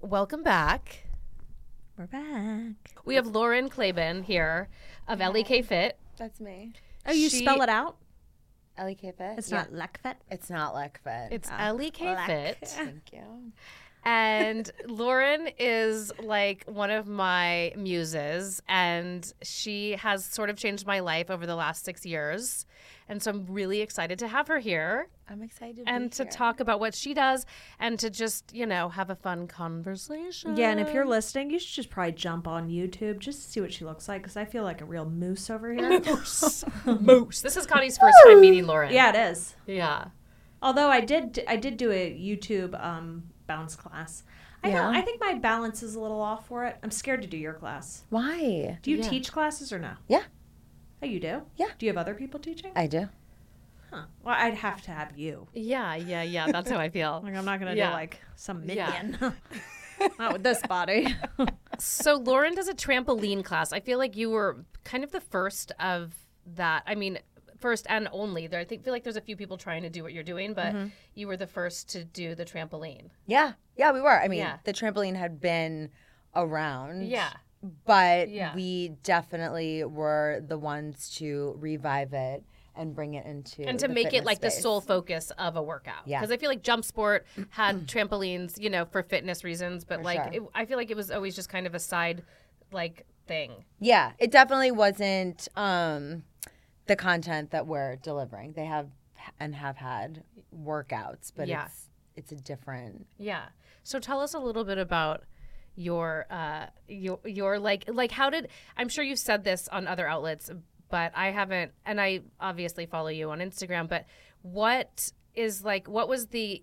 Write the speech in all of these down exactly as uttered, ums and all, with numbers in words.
welcome back. We're back. We have Lauren Claiborne here of L E K Fit. That's me. Oh, you She- spell it out? L E K Fit? It's Yeah. not Lekfit? It's not Lekfit. It's Oh, L E K Lek. Fit. Thank you. And Lauren is like one of my muses, and she has sort of changed my life over the last six years. And so I'm really excited to have her here I'm excited to and be to here. talk about what she does and to just, you know, have a fun conversation. Yeah, and if you're listening, you should just probably jump on YouTube just to see what she looks like, because I feel like a real moose over here. Moose. This is Connie's first time meeting Lauren. Yeah, it is. Yeah. Although I did, I did do a YouTube um, bounce class. I Yeah. don't. I think my balance is a little off for it. I'm scared to do your class. Why? Do you Yeah. teach classes or no? Yeah. Oh, you do? Yeah. Do you have other people teaching? I do. Huh. Well, I'd have to have you. Yeah, yeah, yeah. That's how I feel. Like, I'm not gonna Yeah. do like some Yeah. minion. Not with this body. So Lauren does a trampoline class. I feel like you were kind of the first of that. I mean, first and only. There, I think feel like there's a few people trying to do what you're doing, but Mm-hmm. you were the first to do the trampoline. Yeah. Yeah, we were. I mean, Yeah. the trampoline had been around. Yeah. But Yeah. we definitely were the ones to revive it and bring it into And to the make it fitness like the space. sole focus of a workout. Yeah. Because I feel like Jump Sport had trampolines, you know, for fitness reasons, but For like sure. it, I feel like it was always just kind of a side like thing. Yeah, it definitely wasn't um, the content that we're delivering. They have and have had workouts, but Yeah. it's it's a different. Yeah. So tell us a little bit about your uh your your like like how did I'm sure you've said this on other outlets, but I haven't, and I obviously follow you on Instagram, but what is like what was the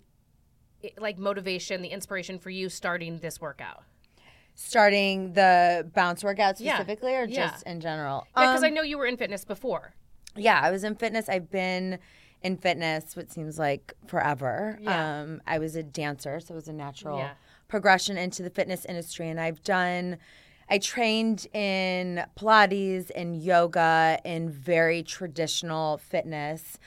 like motivation, the inspiration for you starting this workout? Starting the bounce workout Yeah. specifically, or Yeah. just in general? Yeah, because I Um, know you were in fitness before. Yeah, I was in fitness. I've been in fitness what seems like forever. Yeah. Um, I was a dancer, so it was a natural Yeah. progression into the fitness industry. And I've done, I trained in Pilates and yoga in very traditional fitness.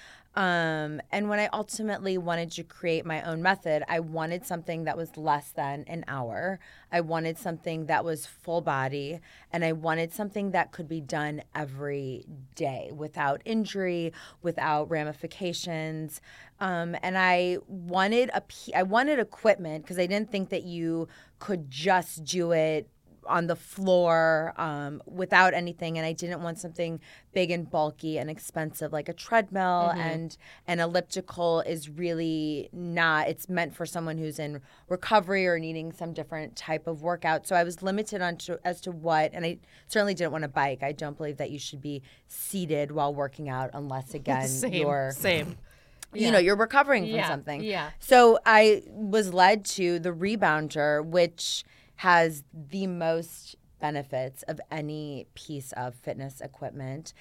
Um, and when I ultimately wanted to create my own method, I wanted something that was less than an hour. I wanted something that was full body, and I wanted something that could be done every day without injury, without ramifications. Um, and I wanted a, p- I wanted equipment because I didn't think that you could just do it on the floor um, without anything, and I didn't want something big and bulky and expensive like a treadmill. And an elliptical is really not, it's meant for someone who's in recovery or needing some different type of workout. So I was limited on to, as to what, and I certainly didn't want a bike. I don't believe that you should be seated while working out unless, again, Same. you're Same. you Yeah. know, you're recovering from Yeah, something. yeah. So I was led to the Rebounder, which has the most benefits of any piece of fitness equipment.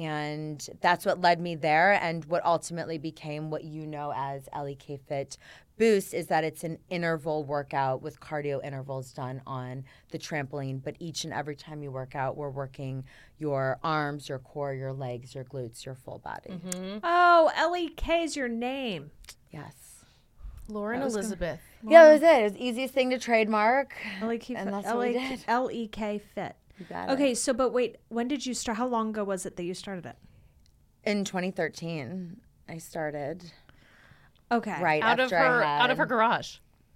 And that's what led me there. And what ultimately became what you know as L E K Fit Boost is that it's an interval workout with cardio intervals done on the trampoline. But each and every time you work out, we're working your arms, your core, your legs, your glutes, your full body. Mm-hmm. Oh, L E K is your name. Yes. Lauren That was Elizabeth. Yeah, that was it. It was the easiest thing to trademark. L E K And Fit. that's what we L E K did. L E K Fit. You got it. Okay, so but wait, when did you start? How long ago was it that you started it? In twenty thirteen, I started Okay. right Out of after her I had, out of her garage.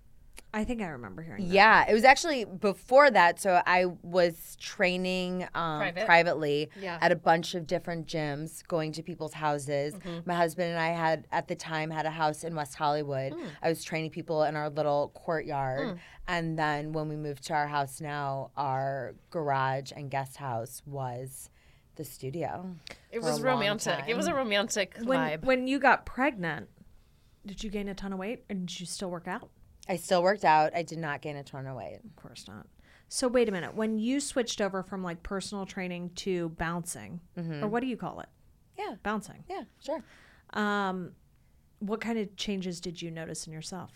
I think I remember hearing that. Yeah, it was actually before that. So I was training um, Private? privately Yeah. at a bunch of different gyms, going to people's houses. Mm-hmm. My husband and I had, at the time, had a house in West Hollywood. Mm. I was training people in our little courtyard. And then when we moved to our house now, our garage and guest house was the studio. It for a was long romantic. It was a time. romantic When vibe. when you got pregnant, did you gain a ton of weight, or did you still work out? I still worked out. I did not gain a ton of weight. Of course not. So wait a minute. When you switched over from like personal training to bouncing, or what do you call it? Yeah, Bouncing. yeah, sure. Um, what kind of changes did you notice in yourself?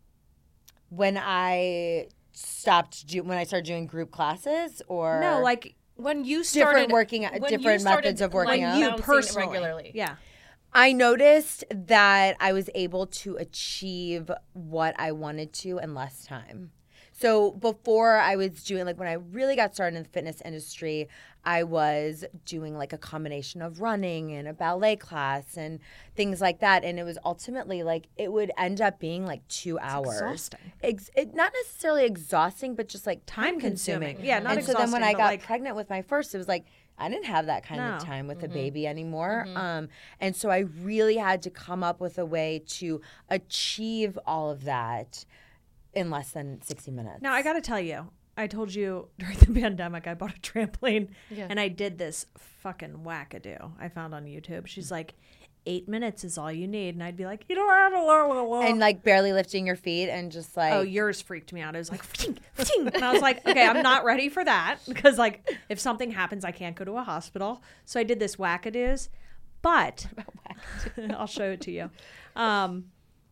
When I stopped do when I started doing group classes, or No, like when you started different working when different you started, methods of like, working out. you bouncing personally, regularly. Yeah. I noticed that I was able to achieve what I wanted to in less time. So before I was doing, like when I really got started in the fitness industry, I was doing like a combination of running and a ballet class and things like that. And it was ultimately like, it would end up being like two hours. exhausting. Ex- it, not necessarily exhausting, but just like Time consuming. Yeah, not and so then when exhausting, I but, got like- pregnant with my first, it was like, I didn't have that kind of No. time with a baby anymore. Um, and so I really had to come up with a way to achieve all of that in less than sixty minutes. Now, I got to tell you, I told you during the pandemic, I bought a trampoline Yeah. and I did this fucking wackadoo I found on YouTube. She's like, eight minutes is all you need. And I'd be like, you don't have to blah, blah, blah. And like barely lifting your feet and just like, Oh, yours freaked me out. It was like, "Fting, fting." And I was like, okay, I'm not ready for that because, like, if something happens, I can't go to a hospital. So I did this wackadoos, but I'll show it to you. Um,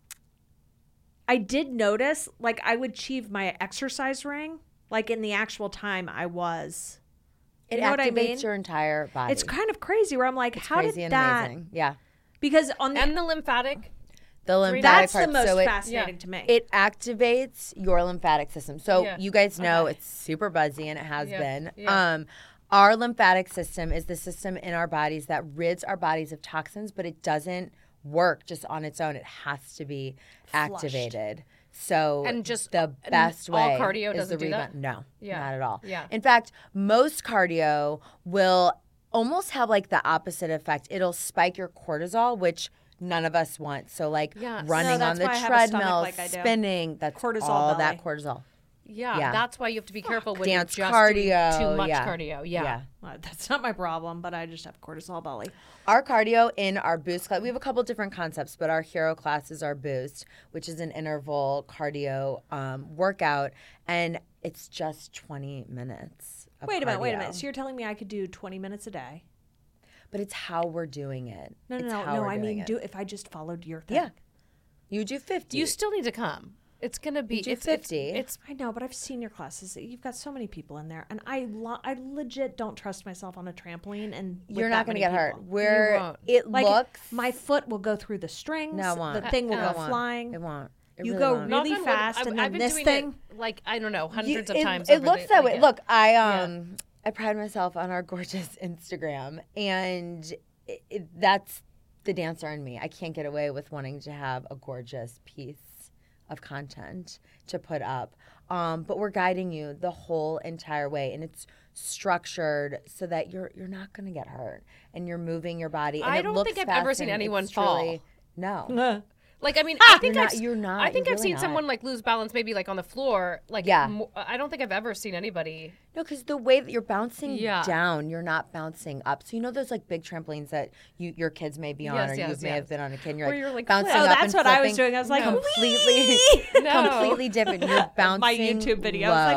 I did notice, like, I would achieve my exercise ring, like, in the actual time I was. it You know what I activates mean? your entire body. It's kind of crazy where I'm like, It's how crazy did and that? amazing. Yeah. Because on the, And the lymphatic. The lymphatic that's part. the most so it, fascinating Yeah. to me. It activates your lymphatic system. So Yeah. you guys know Okay. it's super buzzy and it has Yeah. been. Yeah. Um, our lymphatic system is the system in our bodies that rids our bodies of toxins, but it doesn't work just on its own. It has to be activated. So And just- the and best all way cardio is doesn't the do that? rebound. No, Yeah. not at all. Yeah. In fact, most cardio will almost have like the opposite effect. It'll spike your cortisol, which none of us want. So like Yes. running No, on that's the why I have a stomach treadmill, like I do. spinning, that's Cortisol all belly. that cortisol. Yeah, Yeah. that's why you have to be careful when Dance you're just cardio, doing too much yeah. cardio. Yeah. Yeah. Well, that's not my problem, but I just have cortisol belly. Our cardio in our boost class, we have a couple different concepts, but our hero class is our boost, which is an interval cardio um, workout, and it's just twenty minutes. Of Wait a minute, wait a cardio. minute. So you're telling me I could do twenty minutes a day? But it's how we're doing it. No, no, It's no, how no. we're I doing mean, it. do if I just followed your thing. Yeah. You do fifty. You still need to come. It's gonna be You do it's, fifty. It's, it's I know, but I've seen your classes. You've got so many people in there, and I, lo- I legit don't trust myself on a trampoline. And with You're not going going to to get hurt. Where won't. it Like looks, my foot will go through the strings. no, it won't. The thing will It go won't. flying. It won't. It You really go won't. knock really on wood, fast, I've, and I've then been this doing thing. it, like I don't know, hundreds You- of it, times. It over looks the, that like, way. yeah. Look, I Yeah. um I pride myself on our gorgeous Instagram, and it, it, that's the dancer in me. I can't get away with wanting to have a gorgeous piece of content to put up. Um, but we're guiding you the whole entire way, and it's structured so that you're you're not going to get hurt, and you're moving your body. And I it don't looks think I've fast ever seen and anyone it's fall. truly- No. Like I mean, I think You're I've not- s- you're not. I think You're I've really seen not. someone like lose balance, maybe like on the floor. Like Yeah. mo- I don't think I've ever seen anybody. No, because the way that you're bouncing Yeah. down, you're not bouncing up. So you know those like big trampolines that you your kids may be on, Yes, or you yes, may yes. have been on a kid. And you're Where like you're, like, bouncing flipping. Oh, up that's and what I was flipping. doing. I was like, completely, No. completely different. You're bouncing My YouTube video, I was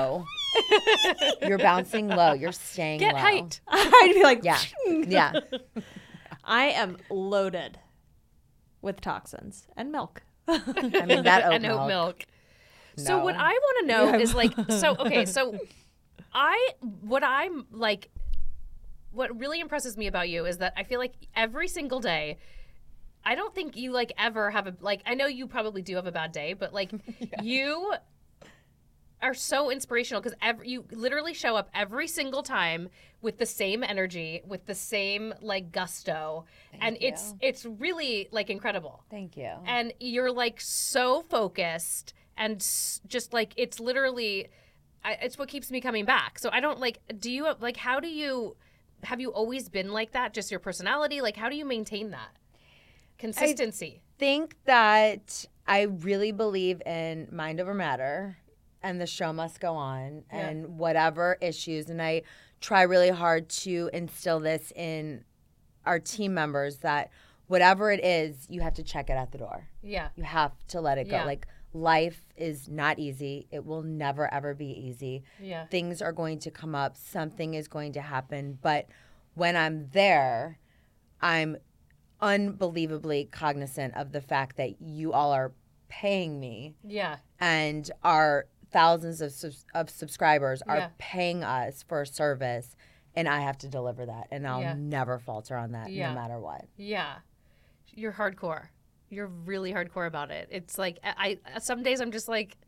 low. You're bouncing low. You're staying Get low. height. I'd be like, Yeah, yeah. I am loaded with toxins and milk. I mean that oat and milk. oat milk. So what No. I want to know Yeah. is like, so okay, so I what I'm like, what really impresses me about you is that I feel like every single day, I don't think you like ever have a like. I know you probably do have a bad day, but like you are so inspirational because every you literally show up every single time with the same energy, with the same like gusto, and it's you. it's really like incredible. Thank you. And you're like so focused and s- just like it's literally I, it's what keeps me coming back. So I don't like do you like how do you have you always been like that, just your personality? Like how do you maintain that consistency? think that I really believe in mind over matter, and the show must go on, Yeah. and whatever issues. And I try really hard to instill this in our team members that whatever it is, you have to check it at the door. Yeah. You have to let it go. Yeah. Like life is not easy. It will never ever be easy. Yeah. Things are going to come up. Something is going to happen. But when I'm there, I'm unbelievably cognizant of the fact that you all are paying me Yeah. and our thousands of subs- of subscribers are Yeah. paying us for a service, and I have to deliver that, and I'll Yeah. never falter on that Yeah. no matter what. Yeah. You're hardcore. You're really hardcore about it. It's like I, I some days I'm just like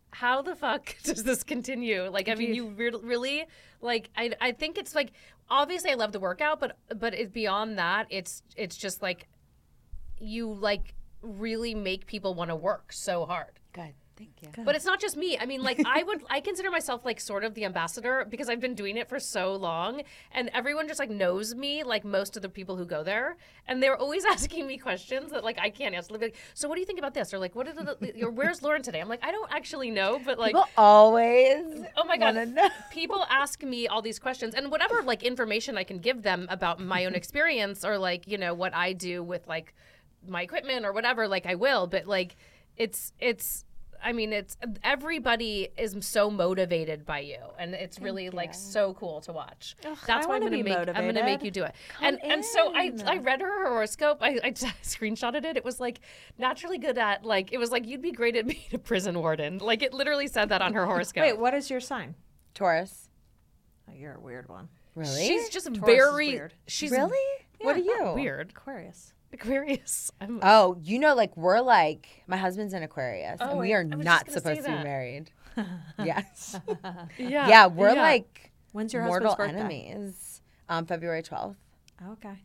how the fuck does this continue? Like, I mean, you re- really, like, I, I think it's like, obviously I love the workout, but, but it's beyond that. It's, it's just like, you like really make people want to work so hard. Good. Thank you. But it's not just me. I mean, like, I would, I consider myself like sort of the ambassador because I've been doing it for so long, and everyone just like knows me, like most of the people who go there, and they're always asking me questions that like I can't answer. They'll be like, so what do you think about this? Or like, what are the, or where's Lauren today? I'm like, I don't actually know, but like, People always. oh my god, wanna know. people ask me all these questions, and whatever like information I can give them about my own experience or like you know what I do with like my equipment or whatever, like I will. But like, it's it's. I mean, it's everybody is so motivated by you, and it's really like so cool to watch. Ugh, That's I why I'm wanna gonna be make I'm gonna motivated. make you do it. and and so I in. I read her horoscope. I, I screenshotted it. It was like naturally good at like it was like you'd be great at being a prison warden. Like it literally said that on her horoscope. Wait, what is your sign? Taurus. Oh, you're a weird one. Really? She's just Taurus is very weird. she's really? What are you? weird. Aquarius. Aquarius. I'm, Oh, you know, like we're like my husband's an Aquarius, Oh, and we I- are I was not just gonna supposed say to be that. married. Yes. yeah. Yeah, we're yeah. like When's your mortal husband's birthday? enemies. Um, February twelfth. Okay.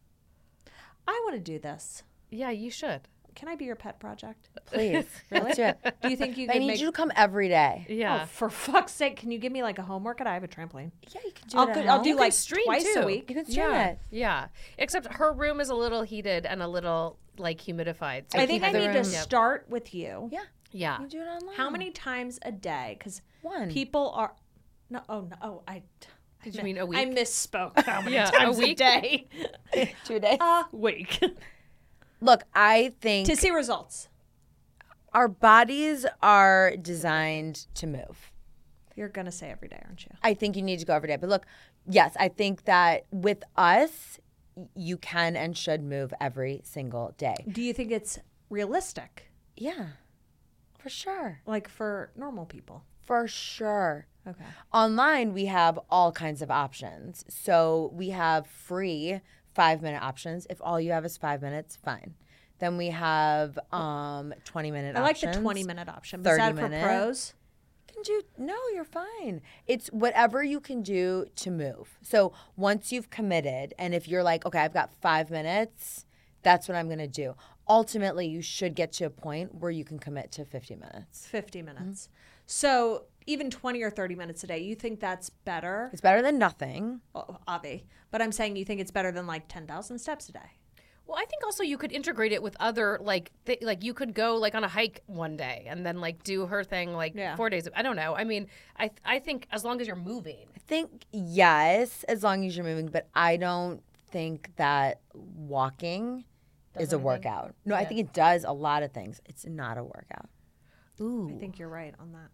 I want to do this. Yeah, you should. Can I be your pet project? Please. Let's do it. Do you think you I could need make? you to come every day. Yeah. Oh, for fuck's sake! Can you give me like a home workout? I have a trampoline. Yeah, you can do I'll, it. go, at I'll home. do can like stream, twice too. a week. You can stream yeah. it. Yeah. Except her room is a little heated and a little like humidified. So I keep think I the need to room- Yep. start with you. Yeah, Yeah. you can do it online. How many times a day? Because One. people are. No. Oh no. Oh, I. Did you mean a week? I misspoke. How many Yeah, a times a, week? day? Two days. A week Look, I think to see results. our bodies are designed to move. You're gonna say every day, aren't you? I think you need to go every day. But look, yes, I think that with us, y- you can and should move every single day. Do you think it's realistic, Yeah, for sure. like for normal people? For sure. Okay. Online, we have all kinds of options. So we have free five minute options. If all you have is five minutes, fine. Then we have um, twenty minute I like options. the twenty minute option. But is thirty that for minute. pros? Can do no, you're fine. It's whatever you can do to move. So once you've committed, and if you're like, okay, I've got five minutes, that's what I'm gonna do. Ultimately, you should get to a point where you can commit to fifty minutes. fifty minutes. So even twenty or thirty minutes a day, you think that's better? It's better than nothing. Well, Avi, but I'm saying you think it's better than like ten thousand steps a day. Well, I think also you could integrate it with other like th- like you could go like on a hike one day and then like do her thing like Yeah. four days. I don't know. I mean, I I think as long as you're moving. I think yes, as long as you're moving, but I don't think that walking is a anything? workout. No, I think it does a lot of things. It's not a workout. Ooh. I think you're right on that.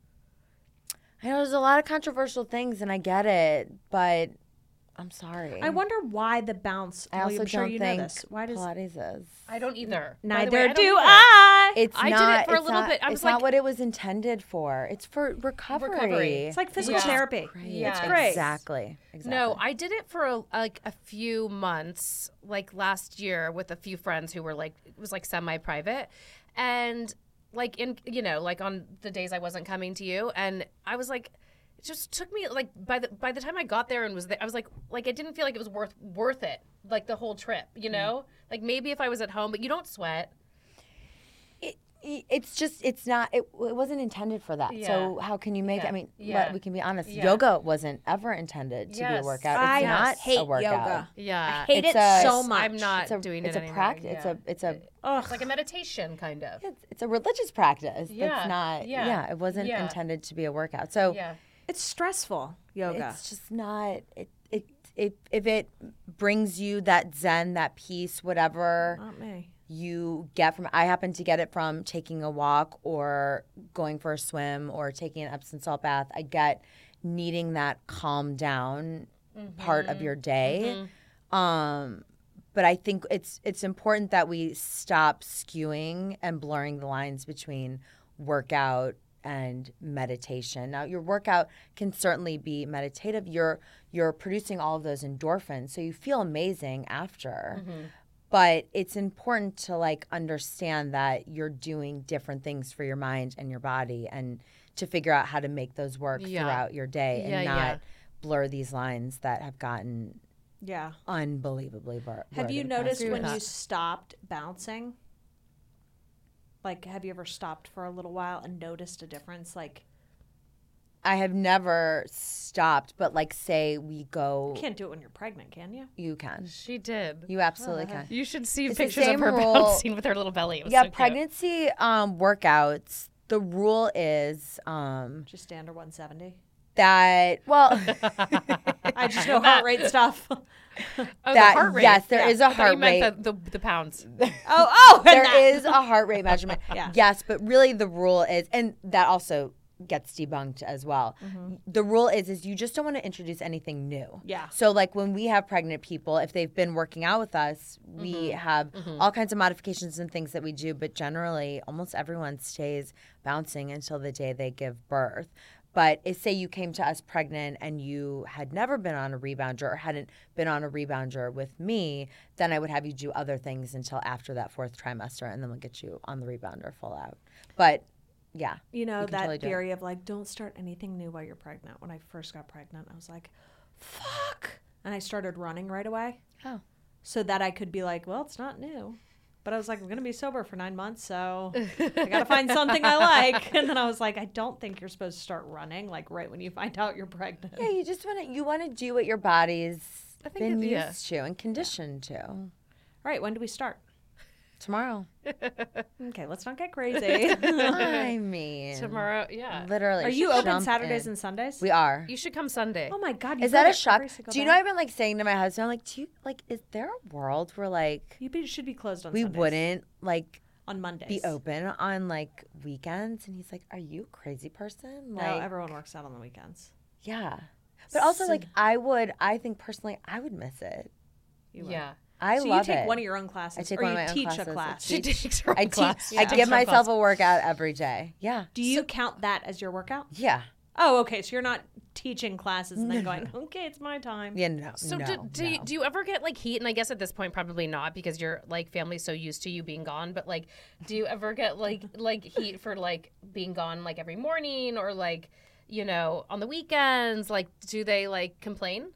I know there's a lot of controversial things, and I get it, but I'm sorry. I wonder why the bounce. I well, also I'm sure don't you know think this. Why does Pilates is. I don't either. By the neither way, I don't do either. I? It's I did it not. for a it's little not- bit. I was it's not like- what it was intended for. It's for recovery. Recovery. It's like physical Yeah. therapy. Great. Yeah. It's great. Exactly. Exactly. No, I did it for a, like a few months, like last year, with a few friends who were like it was like semi-private, and like in you know like on the days I wasn't coming to you, and I was like, it just took me like by the by the time I got there and was there, I was like like I didn't feel like it was worth worth it like the whole trip, you know, like maybe if I was at home, but you don't sweat. It, it's just it's not it, it wasn't intended for that. So Yeah. how can you make Yeah. it? I mean, Yeah. let, we can be honest. Yeah. Yoga wasn't ever intended to be Yes. a workout. It's I not hate a workout. yoga. Yeah, I hate It's it a- so much. I'm not It's a doing it's it a anymore. practice. It's yeah. a it's a Ugh. It's like a meditation kind of. it's, it's a religious practice. Yeah. That's not Yeah. yeah. It wasn't Yeah. intended to be a workout. So Yeah. It's stressful, yoga. it's just not it, it it if it brings you that zen, that peace, whatever Not me. you get from I happen to get it from taking a walk or going for a swim or taking an Epsom salt bath. I get needing that calm down part of your day. Um but I think it's it's important that we stop skewing and blurring the lines between workout and meditation. Now your workout can certainly be meditative. You're you're producing all of those endorphins, so you feel amazing after. But it's important to like understand that you're doing different things for your mind and your body and to figure out how to make those work Yeah. throughout your day and Yeah, not yeah. blur these lines that have gotten Yeah. unbelievably blur- blurred. Have you in the past noticed agree with when years. you that. stopped bouncing? Like, have you ever stopped for a little while and noticed a difference? Like, I have never stopped, but like say we go, you can't do it when you're pregnant, can you? you can. She did. You absolutely can. You should see It's the pictures of same her rule- bouncing with her little belly. It was Yeah, so cute. pregnancy um, workouts, the rule is um, Just stay under one seventy. that, well, I just know heart rate stuff. oh, Oh, that, the heart rate. yes, there yeah. is a I thought heart you meant rate. The, the, the pounds. oh, and There that. is a heart rate measurement. Yeah. Yes, but really the rule is, and that also gets debunked as well. The rule is, is you just don't want to introduce anything new. Yeah. So like when we have pregnant people, if they've been working out with us, we Mm-hmm. have all kinds of modifications and things that we do, but generally almost everyone stays bouncing until the day they give birth. But if say you came to us pregnant and you had never been on a rebounder or hadn't been on a rebounder with me, then I would have you do other things until after that fourth trimester, and then we'll get you on the rebounder full out. But yeah, You know, You can that totally do it. theory of like, don't start anything new while you're pregnant. When I first got pregnant, I was like, fuck. And I started running right away oh, so that I could be like, well, it's not new. But I was like, I'm going to be sober for nine months, so I got to find something I like. And then I was like, I don't think you're supposed to start running like right when you find out you're pregnant. yeah, you just want to you want to do what your body's I think been it- yeah. used to and conditioned to. All right, when do we start? Tomorrow, Okay, let's not get crazy. I mean, Tomorrow, yeah. literally. Are should you open jump Saturdays in. and Sundays? We are. You should come Sunday. Oh my God. You Is go that there a shock? every single Do you day? know I've been like saying to my husband, I'm like, do you like is there a world where like You be- should be closed on we Sundays. wouldn't like On Mondays. be open on like weekends? And he's like, are you a crazy person? No, Like, everyone works out on the weekends. yeah. But also So- like I would, I think personally, I would miss it. You would. Yeah. I so love you take it. one of your own classes, I take or one of you my own teach classes. a I class. She takes her I own teach. class. I She give takes her own myself class. a workout every day. Yeah. Do you count that as your workout? Yeah. Oh, okay. So you're not teaching classes and then going, okay, it's my time. Yeah. No. So no, do, do, no. you, do you ever get like heat? And I guess at this point probably not because your like family's so used to you being gone. But like, do you ever get like like heat for like being gone like every morning or like you know on the weekends? Like, do they like complain?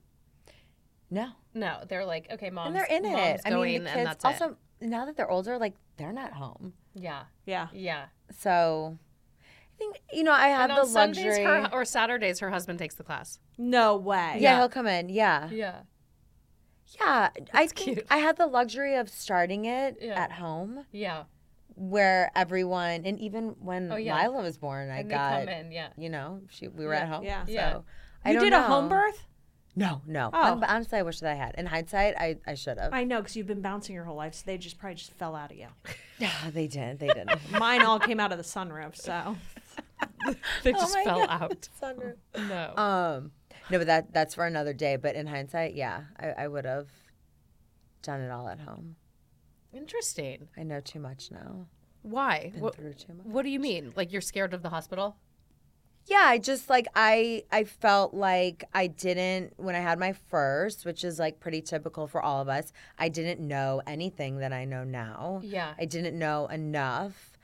No. No, they're like, okay, mom. And they're in mom's it. I Going, mean, the and kids that's also it. now that they're older, like they're not home. Yeah, Yeah. yeah. So I think you know I have And the on Sundays luxury. her, or Saturdays, her husband takes the class. No way. yeah, he'll come in. Yeah. Yeah. Yeah, I think cute. I had the luxury of starting it Yeah. at home, Yeah. where everyone, and even when Oh, yeah. Lila was born, I And they got, come in. Yeah. you know, she we were Yeah. at home. Yeah. So Yeah. I You don't did know. a home birth? No, no. Oh. Hon- honestly, I wish that I had. In hindsight, I, I should have. I know, because you've been bouncing your whole life, so they just probably just fell out of you. Yeah, they did. They didn't. Mine all came out of the sunroof, so. They Oh just my fell God. out. Thunder. No. Um, no, but that that's for another day. But in hindsight, yeah, I, I would have done it all at home. Interesting. I know too much now. Why? Been What, through too much. what do you mean? Like you're scared of the hospital? Yeah, I just like I I felt like I didn't when I had my first, which is like pretty typical for all of us. I didn't know anything that I know now. Yeah. I didn't know enough,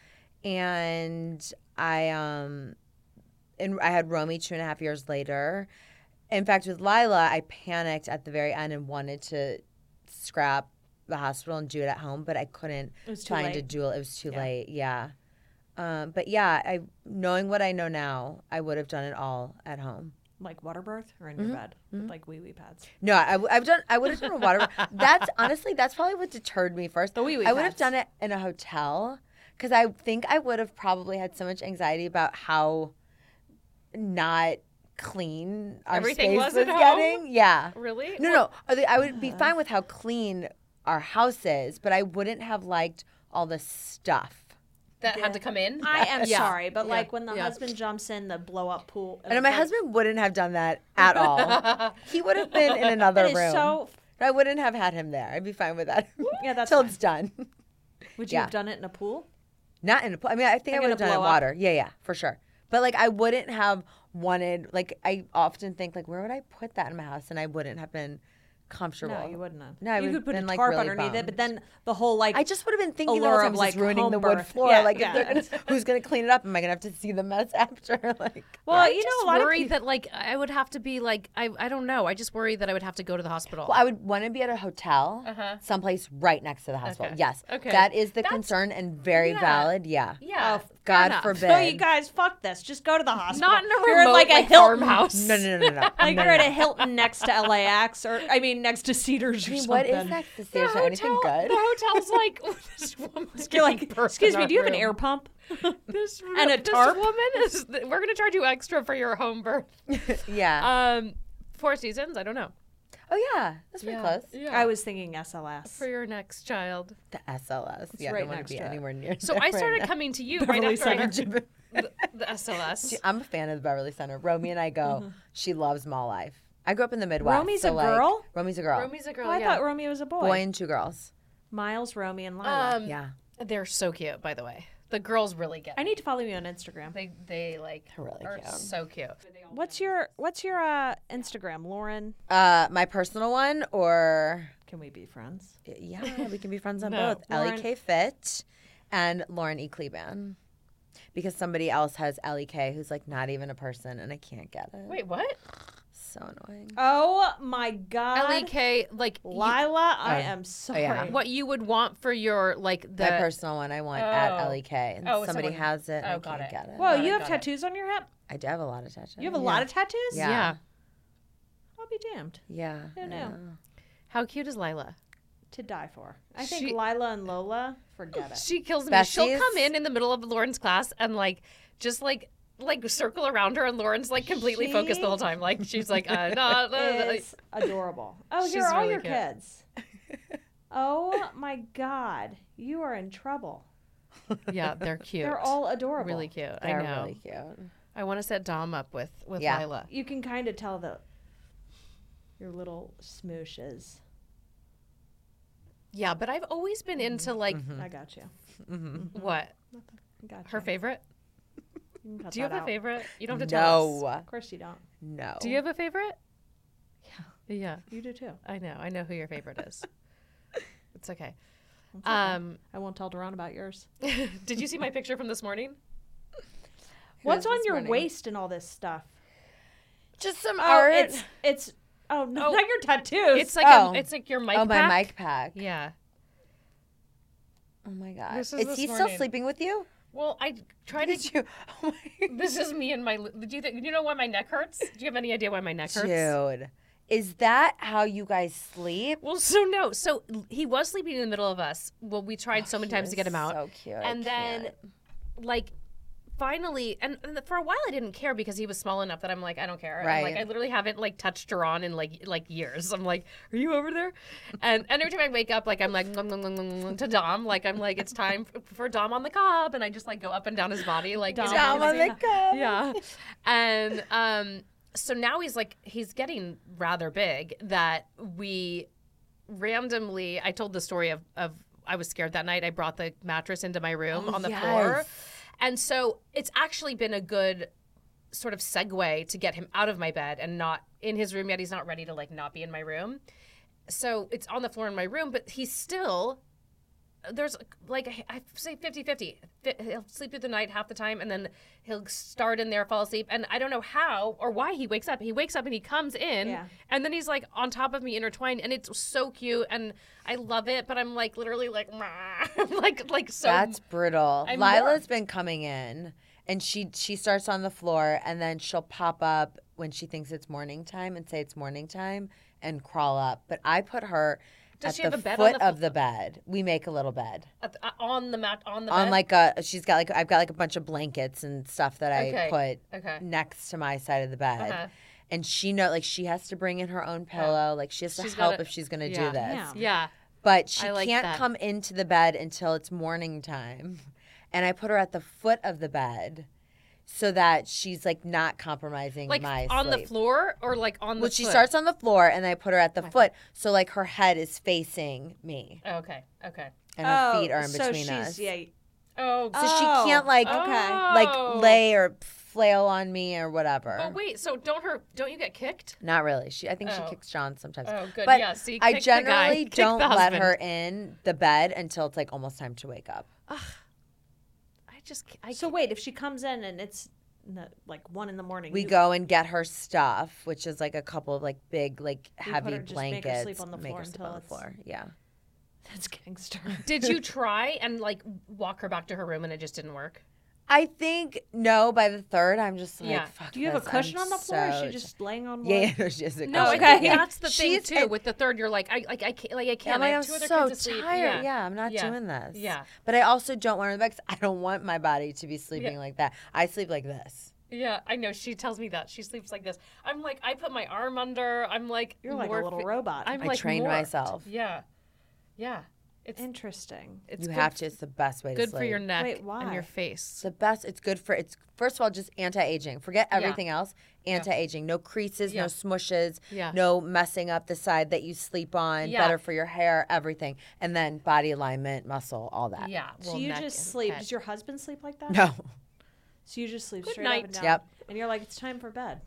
and I um, and I had Romy two and a half years later. In fact, with Lila, I panicked at the very end and wanted to scrap the hospital and do it at home, but I couldn't It was too find a late. dual. It was too Yeah. late. Yeah. Um, but yeah, I knowing what I know now, I would have done it all at home. Like water birth or in your bed with like wee wee pads. No, I, have done. I would have done a water. That's honestly, that's probably what deterred me first. The wee-wee I would have pads. done it in a hotel because I think I would have probably had so much anxiety about how not clean our Everything space was was at home? getting. Yeah. Really? No, no. I think I would be fine with how clean our house is, but I wouldn't have liked all the stuff. That had to come in? I am Yeah. sorry, but Yeah. like when the Yeah. husband jumps in the blow up pool. And my husband wouldn't have done that at all. He would have been in another It is room. so. I wouldn't have had him there. I'd be fine with that. Yeah, that's till fine. it's done. Would you yeah. have done it in a pool? Not in a pool. I mean, I think Like I in would have a done it in blow up? water. Yeah, yeah, for sure. But like, I wouldn't have wanted. Like, I often think like, where would I put that in my house? And I wouldn't have been comfortable. No, you wouldn't have. No, I you would could put a been, like, tarp really underneath it, bummed. but then the whole like I just would have been thinking the allure whole time, of, is like, this ruining home the wood birth. floor. Yeah, like, yeah. if they're gonna, who's going to clean it up? Am I going to have to see the mess after? like, well, I you know, just a lot of worry people. that like I would have to be like I I don't know. I just worry that I would have to go to the hospital. well, I would want to be at a hotel, Uh-huh. someplace right next to the hospital. Okay. Yes, Okay. that is the That's- concern and very yeah. valid. Yeah. yeah. Oh, God enough. forbid. So you guys, fuck this. Just go to the hospital. Not in a You're remote in, like, a like, Hilton. farmhouse. No, no, no, no, no. Like no, you're no, at a no. Hilton next to L A X, or I mean, next to Cedars or I mean, something. what is next to The Stairs? Anything hotel- good? The hotel's like this woman's You're giving like, birth excuse in me, our do you have an room. air pump? This, and a this tarp? woman is. We're gonna charge you extra for your home birth. yeah. Um, Four Seasons. I don't know. oh yeah, that's pretty close. Yeah. I was thinking S L S. for your next child. The S L S. yeah, right don't want next to be to it. anywhere near. So there I right started now. coming to you Beverly right after I heard Center. the, the S L S. I'm a fan of the Beverly Center. Romy and I go. Mm-hmm. She loves mall life. I grew up in the Midwest. Romy's so a like, girl? Romy's a girl. Romy's a girl. Oh, I yeah. thought Romeo was a boy. Boy and two girls. Miles, Romy, and Lila. Um, Yeah, They're so cute, by the way. The girls really get. I it. need to follow you on Instagram. They they like They're really are cute. so cute. What's your What's your uh, Instagram, Lauren? Uh, my personal one, or Can we be friends? yeah, we can be friends on No. both. Lauren- Ellie K Fit and Lauren E Kleban. Because somebody else has Ellie K, who's like not even a person, and I can't get it. Wait, what? So annoying. Oh my God, L E K like you- Lila, I Oh. am sorry. yeah. what you would want for your like the my personal one, I want at Oh. Ellie K, and Oh, somebody someone- has it. And oh, I got can't it. get it. Whoa, Got you it, have got it. tattoos on your hip? I do have a lot of tattoos. You have a yeah. lot of tattoos? Yeah. yeah. I'll be damned. Yeah. Who I knew? know. How cute is Lila? To die for. I think She- Lila and Lola, forget it. She kills me. She'll Besties? come in in the middle of Lauren's class and like just like like circle around her, and Lauren's like completely She focused the whole time. Like she's like, uh, no, no, no. Is adorable. Oh, here She's are all really your cute. kids. Oh my God, you are in trouble. Yeah, they're cute. They're all adorable. really cute. They're I know. really cute. I want to set Dom up with with Yeah. Lila. You can kind of tell the your little smooshes. Yeah, but I've always been into like I got you. what I got you. her favorite. You can cut Do you that have a out. favorite? You don't have to tell us. No. Of course you don't. No. Do you have a favorite? Yeah. Yeah, You do too. I know. I know who your favorite is. It's okay. It's okay. Um, I won't tell Daron about yours. did you see my picture from this morning? What's on this your morning? waist and all this stuff? Just some Oh, art. it's it's oh no, Oh. not your tattoos. It's like Oh. a, it's like your mic. oh, my pack. mic pack. Yeah. Oh my god. This Is, is this he still morning. sleeping with you? Well, I tried to. Did you? Oh my This is me and my. Do you think, you know why my neck hurts? Do you have any idea why my neck hurts? Dude. Is that how you guys sleep? Well, so no. So he was sleeping in the middle of us. Well, we tried so many He times was to get him out. So cute. I and then, can't. like, finally, and, and for a while I didn't care because he was small enough that I'm like, I don't care. I'm Right. like, I literally haven't like touched Duran in like like years. I'm like, are you over there? And, and every time I wake up, like I'm like "Nom, nom, nom, nom, nom," to Dom. Like I'm like, it's time f- for Dom on the cob, and I just like go up and down his body, like Dom you know, Dom on like- the cup. yeah. And um, so now he's like, he's getting rather big that we randomly, I told the story of, of I was scared that night. I brought the mattress into my room Oh, on the yes. floor. And so it's actually been a good sort of segue to get him out of my bed and not in his room yet. He's not ready to like not be in my room. So it's on the floor in my room, but he's still, there's like, I say fifty-fifty. He'll sleep through the night half the time and then he'll start in there, fall asleep. And I don't know how or why he wakes up. He wakes up and he comes in Yeah. and then he's like on top of me intertwined and it's so cute and I love it. But I'm like literally like, like, like so. That's brutal. I'm Lila's morphed. been coming in, and she she starts on the floor, and then she'll pop up when she thinks it's morning time and say it's morning time and crawl up. But I put her Does at she the have a bed on foot the of the bed. We make a little bed At the- uh, on the mat, on the on bed? like a. She's got like I've got like a bunch of blankets and stuff that I Okay. put Okay. next to my side of the bed. Uh-huh. And she know like she has to bring in her own pillow. Like she has to She's help gotta- if she's gonna yeah. do this. Yeah. Yeah. But she I like can't that. come into the bed until it's morning time. And I put her at the foot of the bed so that she's like not compromising Like my on the sleep. floor or like on the Well, she foot? starts on the floor and I put her at the foot so like her head is facing me Oh, okay. Okay. and her Oh, feet are in so between she's, us. Yeah. Oh. So she can't like okay. like lay or flail on me or whatever. Oh wait, so don't her don't you get kicked? Not really. She, I think she Oh. kicks John sometimes. Oh, good. But Yeah, see, I kick the guy, generally kick don't the let husband. her in the bed until it's like almost time to wake up. I just I So wait, if she comes in and it's n- like one in the morning, We you, go and get her stuff, which is like a couple of like big, like You put heavy her- just blankets. make her sleep on the Make floor her sleep until on the it's- floor. Yeah. That's gangster. Did you try and like walk her back to her room and it just didn't work? I think no. By the third, I'm just like, Yeah. fuck. Do you have a this, cushion I'm on the floor? Or so is she just laying on one? Yeah, yeah, no, she has a No, cushion. I Okay. think that's the thing She's- too. I- With the third, you're like, I like I can't like I Yeah, can't. I'm I like, have I'm two other so kids asleep. tired. Yeah. Yeah. I'm not Yeah. doing this. Yeah. But I also don't want her to bed 'cause I don't want my body to be sleeping Yeah. like that. I sleep like this. Yeah, I know. She tells me that she sleeps like this. I'm like, I put my arm under. I'm like, You're like a morph- little robot. I'm I like trained morphed. myself. Yeah, yeah. It's Interesting. it's you good, have to. It's the best way to good sleep. for your neck Wait, and why? your It's face. the best. It's good for it's first of all just anti-aging. Forget Yeah. everything else. Anti-aging. No creases, Yeah. no smushes, Yeah. no messing up the side that you sleep on. Yeah. Better for your hair, everything. And then body alignment, muscle, all that. Yeah. So well, you neck just and sleep. head. Does your husband sleep like that? No. So you just sleep Good straight night. up and down. Yep. And you're like, it's time for bed.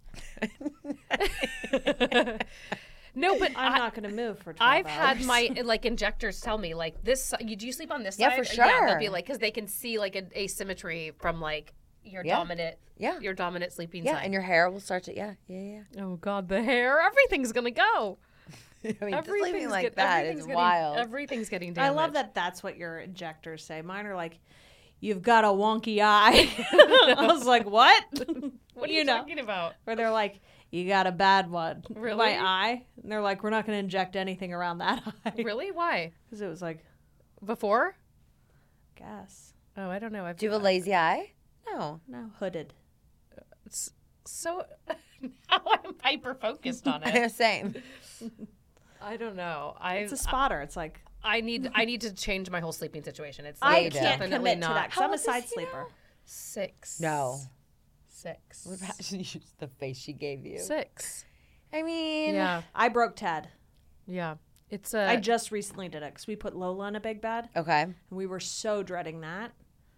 No, but I'm I, not going to move for twelve I've had hours. my like injectors tell me like this. You do you sleep on this Yeah, side? for Yeah, they'll be sure. like because they can see like an asymmetry from like your Yeah. dominant, Yeah. your dominant sleeping Yeah, side. and your hair will start to yeah, yeah, oh god, the hair, everything's gonna go. yeah. I mean, just Everything's sleeping like get- that everything's is getting, wild. Everything's getting I damaged. love that that's what your injectors say. Mine are like, you've got a wonky eye. I was like, what? What are you, know? talking about? Or they're like, you got a bad one. Really? My eye. And they're like, we're not going to inject anything around that eye. Really? Why? Because it was like, Before? gas. Oh, I don't know. I've Do you have a lazy eye? No. No, hooded. It's so now I'm hyper focused on it. Same. I don't know. I It's a spotter. It's like, I need I need to change my whole sleeping situation. It's I you do. can't definitely commit to not that because I'm How a old is side he sleeper. six. No. Six. What about use the face she gave you? Six. I mean, Yeah. I broke Ted. Yeah. It's a I just recently did it because we put Lola in a big bed. okay. And we were so dreading that.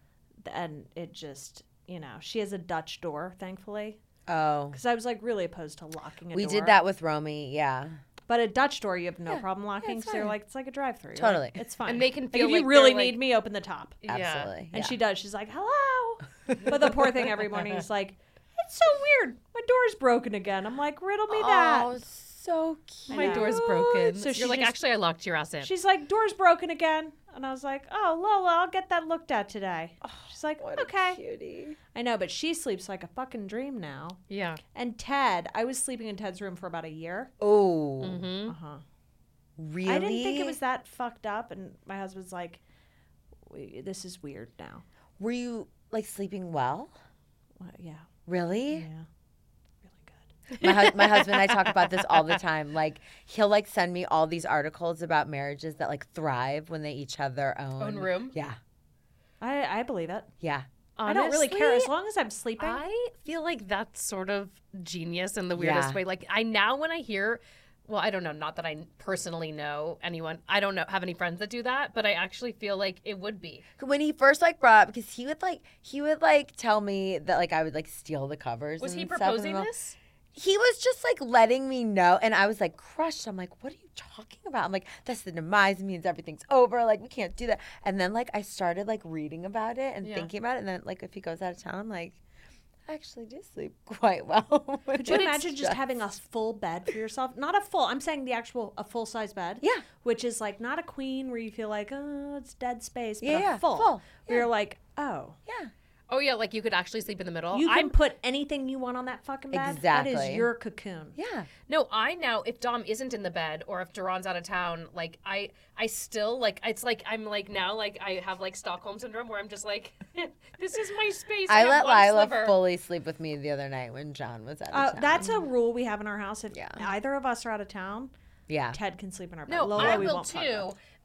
And it just, you know, she has a Dutch door, thankfully. Oh, Because I was like really opposed to locking a we door. did that with Romy. Yeah. But a Dutch door, you have no Yeah. problem locking. it's so they're fine. like, it's like a drive-through. You're Totally. like, it's fine. And they can Like, feel if like you really they're, need like- me, open the top. yeah. Absolutely. And yeah. she does. She's like, hello. But the poor thing every morning is like, it's so weird. My door's broken again. I'm like, riddle me that. Oh, so cute. My know. door's broken. So So she you're like, just- actually, I locked your ass in. She's like, door's broken again. And I was like, oh, Lola, I'll get that looked at today. She's like, What a okay. cutie. I know, but she sleeps like a fucking dream now. Yeah. And Ted, I was sleeping in Ted's room for about a year. Oh, Mm-hmm. Uh-huh. really? I didn't think it was that fucked up. And my husband's like, "We- this is weird now. Were you like sleeping well? Well, yeah. Really? Yeah. Really good. My, hu- my husband and I talk about this all the time. Like he'll like send me all these articles about marriages that like thrive when they each have their own Own room? Yeah, I, I believe it. yeah. I don't really care Honestly, as long as I'm sleeping. I feel like that's sort of genius in the weirdest Yeah. way. Like I now when I hear, well, I don't know, not that I personally know anyone. I don't know have any friends that do that, but I actually feel like it would be. When he first like brought up, because he would like he would like tell me that like I would like steal the covers. Was and he stuff, proposing and this? He was just like letting me know, and I was like crushed. I'm like, what are you talking about? I'm like, that's the demise means everything's over. Like we can't do that. And then like I started like reading about it and Yeah. thinking about it, and then like if he goes out of town, I'm like, I actually do sleep quite well. Could you imagine just having a full bed for yourself? Not a full, I'm saying the actual, a full size bed. Yeah. Which is like not a queen where you feel like, oh, it's dead space, but Yeah, a yeah, full. full, Where yeah. you're like, oh. Yeah. Oh yeah, like you could actually sleep in the middle. You can I'm put anything you want on that fucking bed. That is Exactly. your cocoon. Yeah. No, I now if Dom isn't in the bed or if Duran's out of town, like I I still like it's like I'm like now like I have like Stockholm syndrome where I'm just like this is my space. I have let one Lila sliver. fully sleep with me the other night when John was out of Uh, town. that's a rule we have in our house. If Yeah. either of us are out of town, yeah. Ted can sleep in our bed. No, Lola, I we will won't fuck too. with.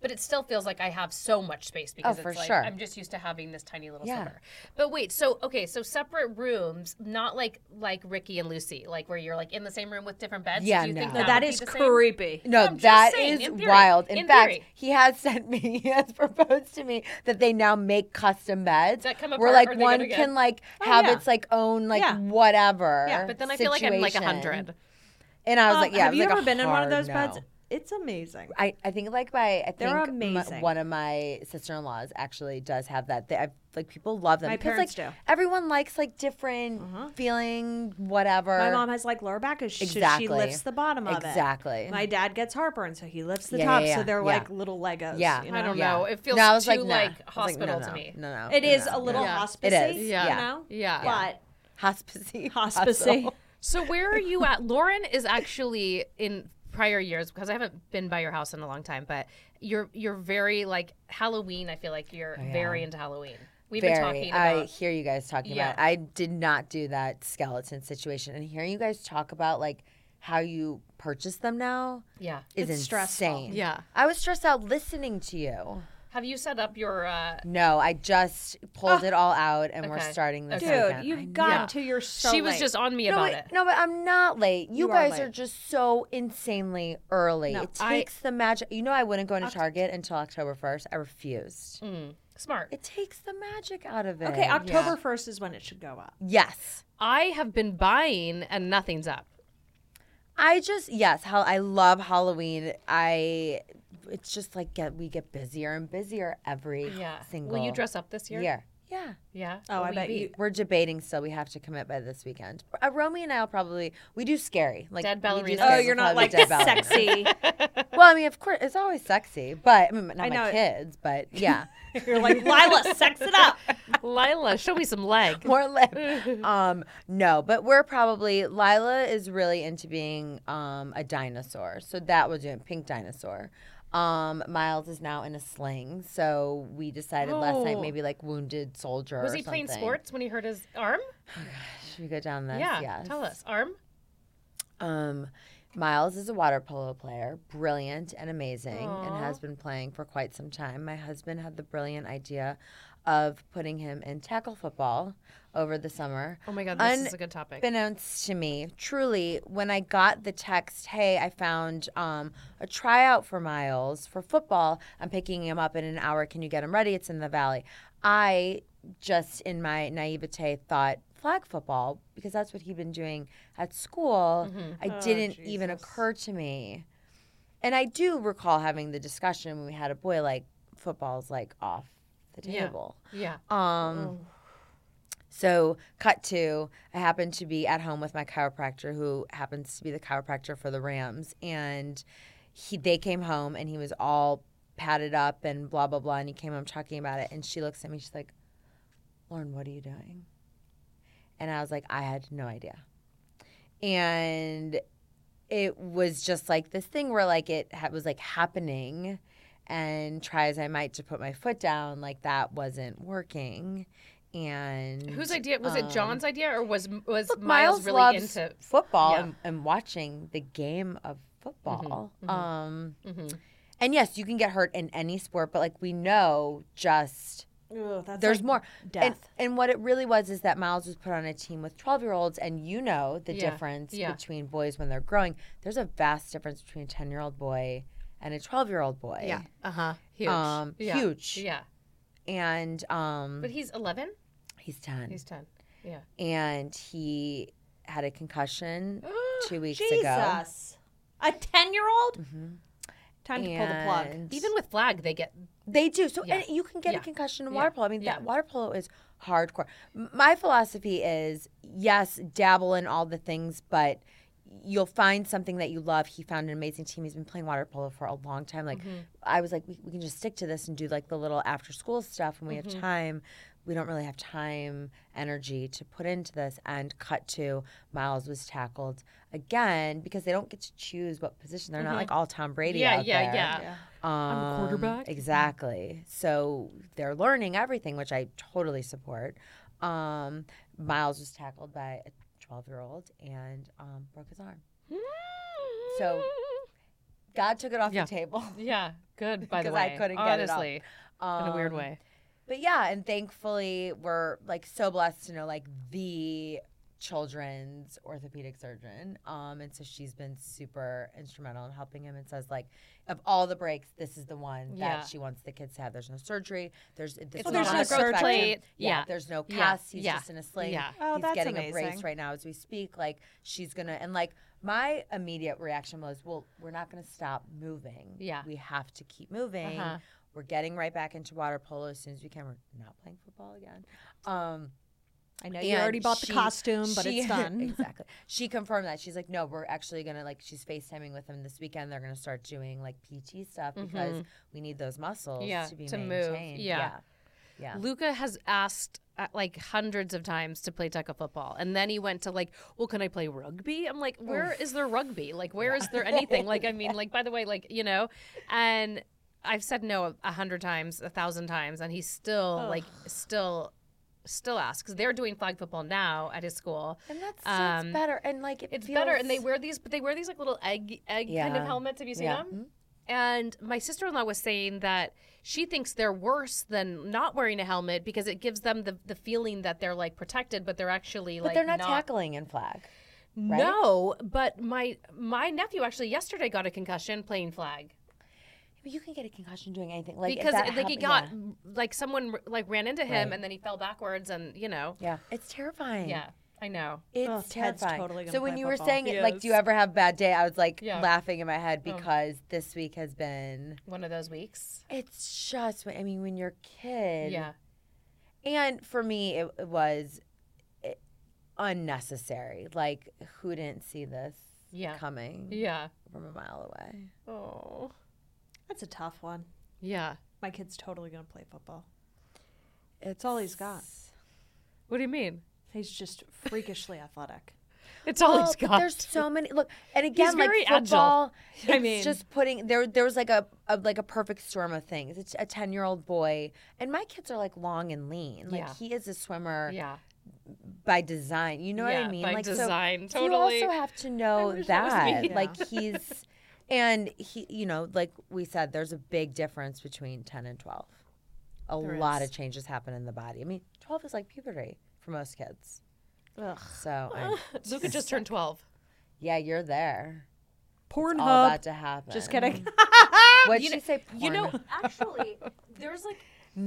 but it still feels like I have so much space because Oh, for it's like sure. I'm just used to having this tiny little Yeah. slipper. But wait, so okay, so separate rooms, not like like Ricky and Lucy, like where you're like in the same room with different beds. Yeah, Do you think no. No, that, that would is be the same? creepy. No, I'm just that saying, is in theory. wild. In, In fact, theory. he has sent me, he has proposed to me that they now make custom beds. That come where apart like or they go one together? can like Oh, have yeah. its like own like Yeah. whatever. Yeah, But then I feel like I'm like a situation. hundred. And I was Um, like, yeah, have it was you like ever a been in one of hard those no. beds? It's amazing. I, I think like my I They're think my- amazing. one of my sister-in-laws actually does have that. They, I, like people love them My because parents like do. everyone likes like different feeling whatever. My mom has like lower back issues. Exactly. She lifts the bottom of Exactly. it. My dad gets heartburn, so he lifts the Yeah, top. yeah, yeah, So they're yeah. like little Legos. Yeah. you know? I don't Yeah. know. It feels no, I was too like, nah. like I was like, hospital no, to no, me. No, no. It no, is no, a little Yeah. hospicey. It is. You Yeah. know? Yeah. But hospicey. hospicey. hustle. So where are you at? Lauren is actually in prior years because I haven't been by your house in a long time, but you're you're very like Halloween. I feel like you're yeah. very into Halloween. We've Very. been talking I about hear you guys talking Yeah. about it. I did not do that skeleton situation. And hearing you guys talk about like how you purchase them now yeah. is It's stressful. insane. Yeah. I was stressed out listening to you. Have you set up your uh No, I just pulled it all out and we're Okay. starting this Okay. Dude, weekend. I you've know. got Yeah. to. You're so She was late. just on me No, about wait, it. no, but I'm not late. You, You are guys late. are just so insanely early. No, it I- takes the magic. You know, I wouldn't go into Target until October first. I refused. Mm, smart. It takes the magic out of it. Okay, October first is when it should go up. Yes. I have been buying and nothing's up. I just yes, how I love Halloween. I it's just like get we get busier and busier every Yeah. single Will you dress up this year? year. Yeah. Yeah. Oh, Will I we bet be? you. We're debating still. We have to commit by this weekend. Uh, Romy and I'll probably we do scary like Dead we do ballerina. scary. Oh, We'll you're not probably like do dead ballerina. sexy. Well, I mean, of course, it's always sexy, but I mean, not I know my it. kids, but yeah, You're like Lila, sex it up. Lila, show me some leg. more lip. um, no, but we're probably Lila is really into being um a dinosaur, so that was doing pink dinosaur. Um, Miles is now in a sling, so we decided last night Oh. maybe like wounded soldier. Was or he playing something. sports when he hurt his arm? Should we go down this? Yeah. Yes. Tell us. Arm? Um, Miles is a water polo player, brilliant and amazing, and Aw. has been playing for quite some time. My husband had the brilliant idea of putting him in tackle football over the summer. Oh my God, this is a good topic. Unbeknownst to me, truly, when I got the text, hey, I found um, a tryout for Miles for football. I'm picking him up in an hour. Can you get him ready? It's in the Valley. I just, in my naivete, thought flag football because that's what he'd been doing at school. I Oh, didn't even Jesus. occur to me. And I do recall having the discussion when we had a boy like football's like off the Yeah. table. Yeah. Um, so cut to, I happened to be at home with my chiropractor who happens to be the chiropractor for the Rams. And he, they came home and he was all padded up and blah, blah, blah. And he came home talking about it. And she looks at me, she's like, Lauren, what are you doing? And I was like, I had no idea. And it was just like this thing where like it ha- was like happening, and try as I might to put my foot down, like that wasn't working. And Whose idea was it? um, John's idea, or was was look, Miles, Miles really loves into? football Yeah. and, and watching the game of football. mhm. Um, Mhm. and yes, you can get hurt in any sport, but like we know, just Ugh, that's there's like more. And, Death. and what it really was is that Miles was put on a team with twelve year olds, and you know the Yeah, difference yeah. between boys when they're growing. There's a vast difference between a ten year old boy and a twelve year old boy. Yeah. Uh huh. Huge. Um, yeah. huge. Yeah. And um, But he's eleven. he's ten. He's ten. Yeah. And he had a concussion two weeks ago. Jesus. A ten year old? Mhm. Time to pull the plug. And Even with flag, they get. They do. So Yeah. and you can get Yeah. a concussion in Yeah. water polo. I mean, Yeah. that water polo is hardcore. M- My philosophy is yes, dabble in all the things, but you'll find something that you love. He found an amazing team. He's been playing water polo for a long time. Like I was like, we, we can just stick to this and do like the little after school stuff when we have time. We don't really have time, energy to put into this. And cut to Miles was tackled again because they don't get to choose what position. They're not like all Tom Brady Yeah. out Yeah. there. Yeah. Um, a quarterback. Exactly. So they're learning everything, which I totally support. Um, Miles was tackled by a twelve-year-old and um, broke his arm. So God took it off Yeah. the table. Yeah, good, by the Because I way. couldn't get it up. Honestly, in a weird Um, way. But yeah, and thankfully we're like so blessed to know like the children's orthopedic surgeon. Um, and so she's been super instrumental in helping him and says like of all the breaks, this is the one Yeah. that she wants the kids to have. There's no surgery. There's this It's is there's not no a growth surgery. plate. Yeah. Yeah. There's no Yeah. cast. He's Yeah. just in a sling. Yeah. Oh, He's that's getting amazing. a brace right now as we speak. Like she's gonna and like my immediate reaction was, well, we're not gonna stop moving. Yeah. We have to keep moving. Uh-huh. We're getting right back into water polo as soon as we can. We're not playing football again. Um, I know you and already bought the she- costume, but she- it's done. Exactly. She confirmed that. She's like, no, we're actually going to, like, she's FaceTiming with him this weekend. They're going to start doing, like, P T stuff because we need those muscles Mm-hmm. Yeah, to be to move. maintained. Yeah. Yeah. Yeah. Luca has asked uh, like hundreds of times to play Tekka football, and then he went to like, well, can I play rugby? I'm like, where is there rugby? Like, where is there anything? Like, I mean, like, by the way, like, you know, and I've said no a, a hundred times, a thousand times, and he's still like, still, still asks because they're doing flag football now at his school. And that's so Um, it's better. And, like, it It's feels, better, and they wear these, but they wear these like little egg, egg kind of Yeah. helmets. Have you seen Yeah. them? And my sister-in-law was saying that she thinks they're worse than not wearing a helmet because it gives them the, the feeling that they're like protected, but they're actually But like they're not, tackling in flag. right? No, but my my nephew actually yesterday got a concussion playing flag But you can get a concussion doing anything. Like, if because that like he happen- got yeah. like someone like ran into him Right. and then he fell backwards and you know Yeah. It's terrifying. yeah I know It's Oh, Ted's terrifying. totally gonna so when play you were football. saying it, like, Yes. do you ever have a bad day? I was like Yeah. laughing in my head because this week has been. one of those weeks It's just. I mean, when you're a kid. yeah And for me, it, it was eh, unnecessary. Like, who didn't see this yeah coming yeah from a mile away? oh That's a tough one. yeah My kid's totally gonna play football. It's all he's got. what do you mean He's just freakishly athletic. it's all Well, he's but got there's so many. Look, and again, very like agile. football, I it's mean- just putting there. There was like a, a like a perfect storm of things. It's a ten year old boy, and my kids are like long and lean. Like Yeah. he is a swimmer yeah by design. You know what Yeah, I mean? by like design, so, totally. You also have to know wish that was that. me. Like he's, and he, you know, like we said, there's a big difference between ten and twelve. A There lot is. of changes happen in the body. I mean, twelve is like puberty for most kids. Ugh. So, I, Luca just turned twelve yeah, you're there. All Pornhub. about to happen. Just kidding. What'd You she know- say? you know Porn? actually there's like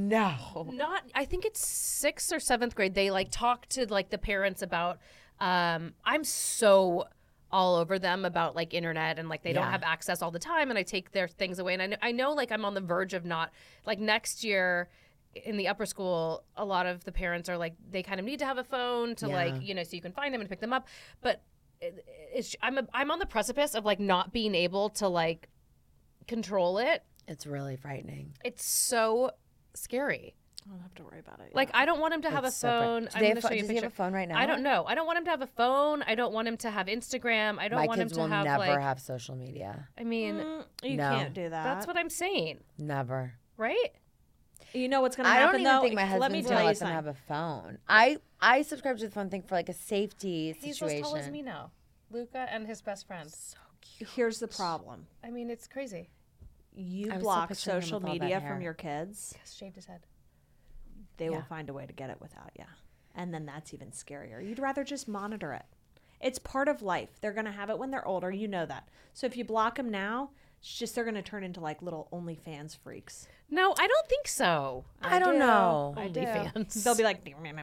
no. not I think it's sixth or seventh grade they like talk to like the parents about um I'm so all over them about like internet and like they don't Yeah. have access all the time and I take their things away and I know, I know like I'm on the verge of not like next year in the upper school a lot of the parents are like they kind of need to have a phone to Yeah. like you know so you can find them and pick them up but it, it's I'm a, I'm on the precipice of like not being able to like control it. It's really frightening. It's so scary. I don't have to worry about it. Like I don't want him to have It's a so fri- phone. Do I'm they going have to pho- show you a does he have picture. a phone right now? I don't know. I don't want him to have a phone. I don't want him to have Instagram. I don't My want him kids to will have never like. have social media. I mean, Mm, you No. can't do that. that's what I'm saying, Never. right? You know what's gonna I happen don't even though. think my Let me husband's tell gonna you let them something. have a phone. I I subscribe to the phone thing for like a safety He's situation. as tall as me now, Luca and his best friend. Here's the problem. I mean, it's crazy. You I was still block picturing him social with all that media hair. from your kids, Yes, shaved his head. they will Yeah. find a way to get it without you. And then that's even scarier. You'd rather just monitor it. It's part of life. They're going to have it when they're older. You know that. So if you block them now, it's just they're going to turn into like little OnlyFans freaks. No, I don't think so. I don't do. know. I do. OnlyFans. They'll be like,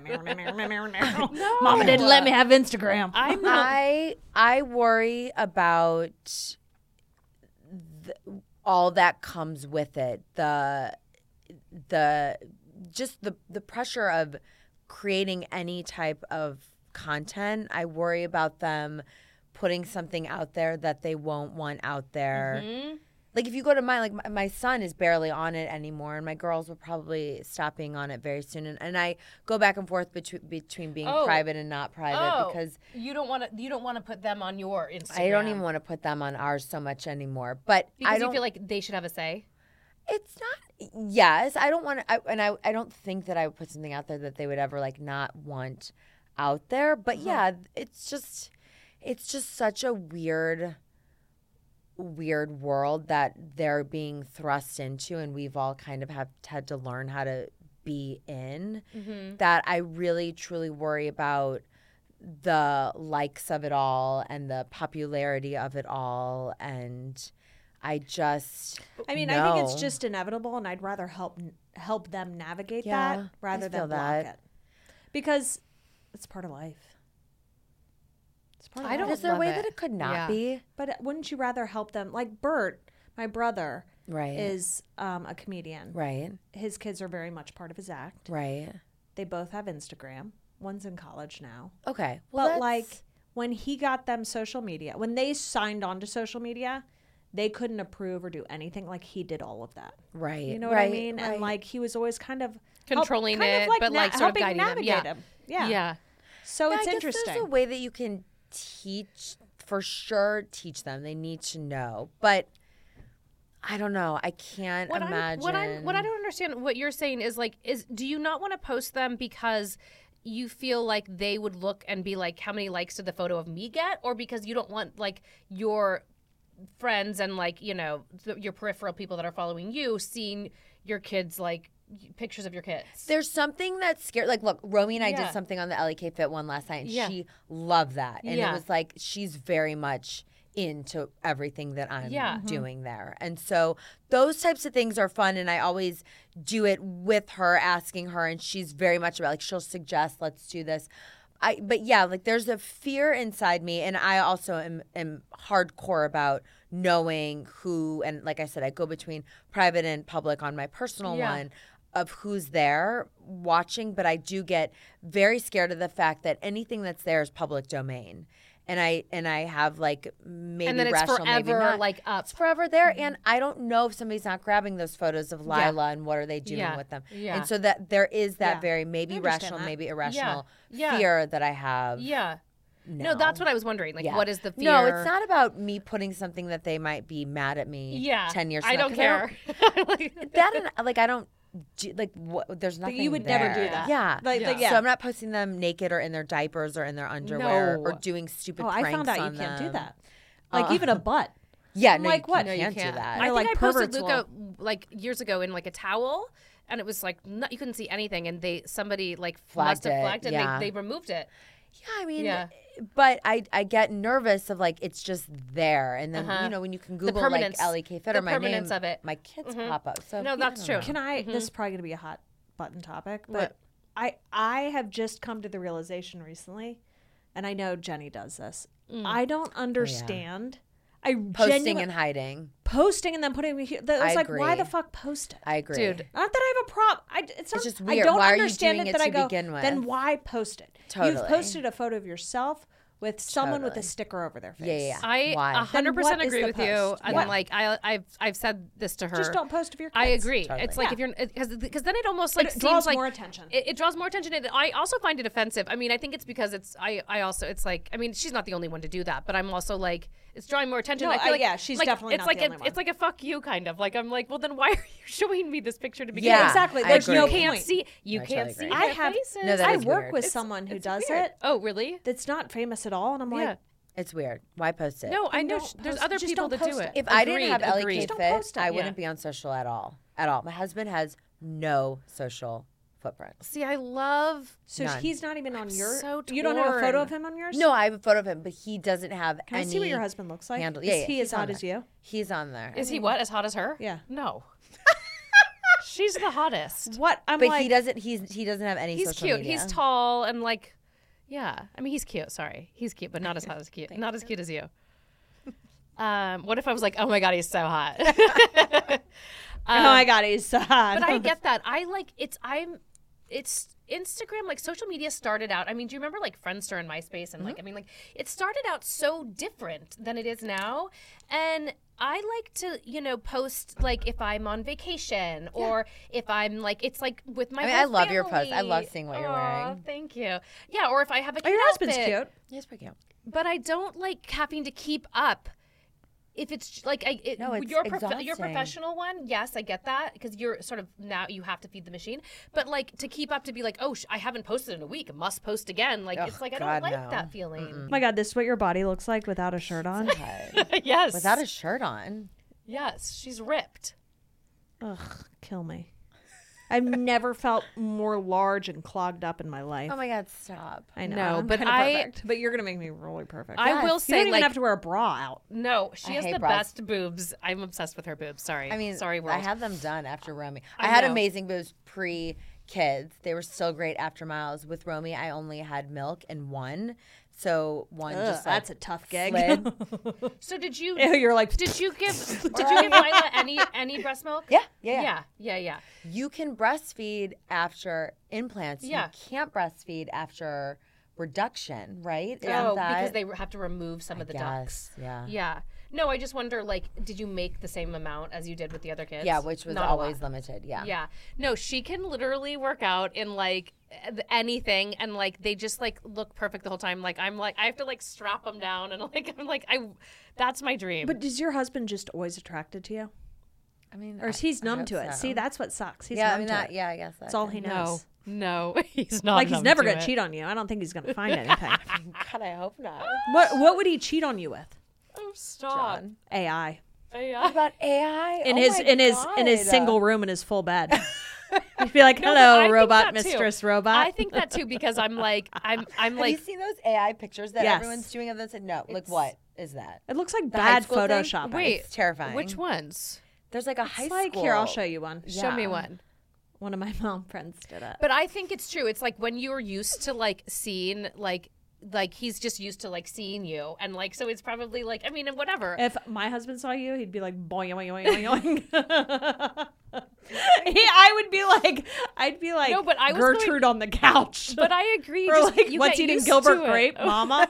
Mama didn't let me have Instagram. I'm not. I I worry about the, all that comes with it. The the just the the pressure of creating any type of content. I worry about them putting something out there that they won't want out there. Mhm. Like if you go to mine, like my, my son is barely on it anymore, and my girls will probably stop being on it very soon. And, and I go back and forth between between being Oh. private and not private Oh, because you don't want to. You don't want to put them on your Instagram. I don't even want to put them on ours so much anymore. But because I you don't feel like they should have a say. It's not. Yes, I don't want to. I, and I, I don't think that I would put something out there that they would ever like not want out there. But yeah, it's just, it's just such a weird weird world that they're being thrust into, and we've all kind of have had to learn how to be in, Mm-hmm. that I really truly worry about the likes of it all and the popularity of it all, and I just I mean, I think it's know. just inevitable, and I'd rather help help them navigate Yeah, that rather I feel than block that. it, because it's part of life. It's part of I life. don't Is there a love way it. that it could not Yeah. be? But wouldn't you rather help them? Like Bert, my brother, Right. is um, a comedian. Right. His kids are very much part of his act. Right. They both have Instagram. One's in college now. Okay. But Well, like that's- when he got them social media, when they signed on to social media, they couldn't approve or do anything. Like he did all of that. right. You know what right, I mean? Right. And like he was always kind of help- Controlling kind of it, but, like, sort of helping guiding them. navigate Yeah. him. Yeah. Yeah. So Yeah, it's I guess interesting. There's a way that you can teach, for sure, teach them. They need to know. But I don't know. I can't What imagine. I'm, what I'm, what I don't understand, what you're saying is like, is do you not want to post them because you feel like they would look and be like, how many likes did the photo of me get, or because you don't want like your friends and like you know th- your peripheral people that are following you seeing your kids like y- pictures of your kids? There's something that's scary. Like, look, Romy and I Yeah. did something on the L A K Fit one last night, and Yeah. she loved that. And Yeah. it was like, she's very much into everything that I'm Yeah. doing there. And so those types of things are fun. And I always do it with her, asking her. And she's very much about, like, she'll suggest, let's do this. I, but yeah, like there's a fear inside me. And I also am, am hardcore about knowing who, and like I said, I go between private and public on my personal Yeah. one, of who's there watching, but I do get very scared of the fact that anything that's there is public domain. And I and I have like maybe and then it's rational, maybe forever not. like up. It's forever there, and I don't know if somebody's not grabbing those photos of Yeah. Lila and what are they doing Yeah. with them. Yeah. And so that there is that Yeah. very maybe I understand rational, that. maybe irrational Yeah. fear that I have. Yeah. No, No, that's what I was wondering. Like, Yeah. what is the fear? No, it's not about me putting something that they might be mad at me. Yeah. ten years. I from now, don't 'cause care. Like- that and like I don't do, like what, there's nothing. you would never do there. that. Yeah. Like, Yeah. like, yeah. So I'm not posting them naked or in their diapers or in their underwear or No. doing stupid oh, I pranks found out you on can't do them. that. Like Uh, even a butt. Yeah, I'm no, like, you, what? You No, you can't, can't. do that. I Or, think like, I posted perverts Luca like years ago in like a towel, and it was like no, you couldn't see anything, and they somebody like Flagged must have it, flagged it. yeah. And they, they removed it. Yeah, I mean, Yeah. but I I get nervous of like it's just there, and then Uh-huh. you know when you can Google permanence. like L A K Fit The or my permanence name, of it. my kids Mhm. pop up. So No, I that's don't true. know. Can I? Mhm. This is probably going to be a hot button topic, but What? I I have just come to the realization recently, and I know Jenny does this. Mm. I don't understand. I Posting genuine- and hiding. posting and then putting me here. That I was like, why agree. the fuck post it? I agree, Dude. Not that I have a problem. I, it's, not, just I weird. don't Why are you understand doing it it that I to go, begin with? then why post it? You've Totally. posted a photo of yourself with someone with a Totally. sticker over their face. Yeah, yeah, yeah. I Why? a hundred percent Then what is agree the with post? you, and What? like I I've I've said this to her. Just don't post of your kids. I agree. Totally. It's like Yeah. if you're because because then it almost like it seems draws like more attention. It, it draws more attention, and I also find it offensive. I mean, I think it's because it's I I also it's like I mean she's not the only one to do that, but I'm also like it's drawing more attention. No, I feel I- like yeah, she's like, definitely it's not like the a, only one. It's like a fuck you kind of like I'm like well then why are you showing me this picture to begin Yeah, with? exactly. I There's agree. no You can't point. see you I can't totally see agree. I their have- faces. No, that I is work weird. with It's- someone who it's does weird. it Oh really? that's not famous at all, and I'm like, Yeah. It's weird. Why post it? No, I Then know don't sh- there's post- other just people don't that do post it. it. If I didn't Agreed, have L A K agreed. Just don't Fit, post it. I Yeah. wouldn't be on social at all. At all. My husband has no social footprint. See, I love so None. he's not even on your. so you don't have a photo torn. of him on yours? No, I have a photo of him, but he doesn't have Can I any see what your husband looks like? handle. Is Yeah, yeah, he he's as on hot as there. you? He's on there. Is he what? As hot as her? Yeah. No. She's the hottest. What? I'm But like, he doesn't. He's he doesn't have any. He's social cute. media. He's tall and like, yeah. I mean, he's cute. Sorry, he's cute, but not as hot as cute. Not as cute as you. Um, what if I was like, oh my god, he's so hot? oh my god, he's so hot. But I get that. I like it's. I'm. It's Instagram. Like social media started out. I mean, do you remember like Friendster and MySpace and like? I mean, like it started out so different than it is now, and. I like to, you know, post like if I'm on vacation or if I'm like, it's like with my. I mean, whole I love your posts. I family. love seeing what you're Aw, wearing. Thank you. Yeah, or if I have a Oh, cute your husband's outfit. cute. He's pretty cute. But I don't like having to keep up if it's like I, it, No, it's your prof- your exhausting. professional one, yes, I get that because you're sort of now you have to feed the machine. But like to keep up to be like, oh, sh- I haven't posted in a week, must post again. Like Ugh, it's like I God, don't like no. that feeling. Oh my God, this is what your body looks like without a shirt on. Yes, Without a shirt on. yes, she's ripped. Ugh, kill me. I've never felt more large and clogged up in my life. Oh my God, stop. I know, No, I'm but kinda I- perfect. But you're gonna make me really perfect. I will you say, don't even like, have to wear a bra out. no, she I has hate the bras. best boobs. I'm obsessed with her boobs. Sorry, I mean, sorry, world. I had them done after Romy. I I, had know. amazing boobs pre kids. They were still great after Miles. With Romy, I only had milk and one. So one Ugh, just like that's a tough gig. slid. so did you? Ew, you're like, Did you give? Did you give Lila any any breast milk? Yeah, yeah, yeah. yeah, yeah, yeah. You can breastfeed after implants. Yeah. You can't breastfeed after reduction, right? Isn't Oh, that- because they have to remove some of the ducts. Yes, yeah. Yeah. No, I just wonder, like, did you make the same amount as you did with the other kids? Yeah, which was Not a always lot. limited. Yeah. Yeah. No, she can literally work out in like anything, and like they just like look perfect the whole time. Like I'm like I have to like strap them down, and like I'm like I. That's my dream. but is your husband just always attracted to you, I mean, or is I- he's I numb hope to it? so. See, that's what sucks. He's yeah, I numb mean to that. it. Yeah, I guess that's That's all he knows. no, no, he's not. Like he's numb never to gonna it. cheat on you. I don't think he's gonna find anything. God, I hope not. what What would he cheat on you with? Oh, stop. John. A I Yeah. About A I in Oh his my in his in his God. single room in his full bed. He'd be like, No, but I "Hello, think robot that too. mistress, robot." I think that too because I'm like I'm I'm Have like you seen those A I pictures that Yes. everyone's doing of this? And no, like It's- what is that? it looks like The high bad school thing? Photoshop. Wait. It's terrifying. which ones? There's like a high It's like school. here, I'll show you one. Show me Yeah. one. One of my mom friends did it. But I think it's true. It's like when you're used to like seeing like like he's just used to like seeing you and like so it's probably like I mean whatever. If my husband saw you, he'd be like, boing, boing, boing, boing. he, I would be like, I'd be like No, but I was Gertrude on the couch. But I agree. or just, like, you what's get eating used Gilbert to it. Grape, Mama?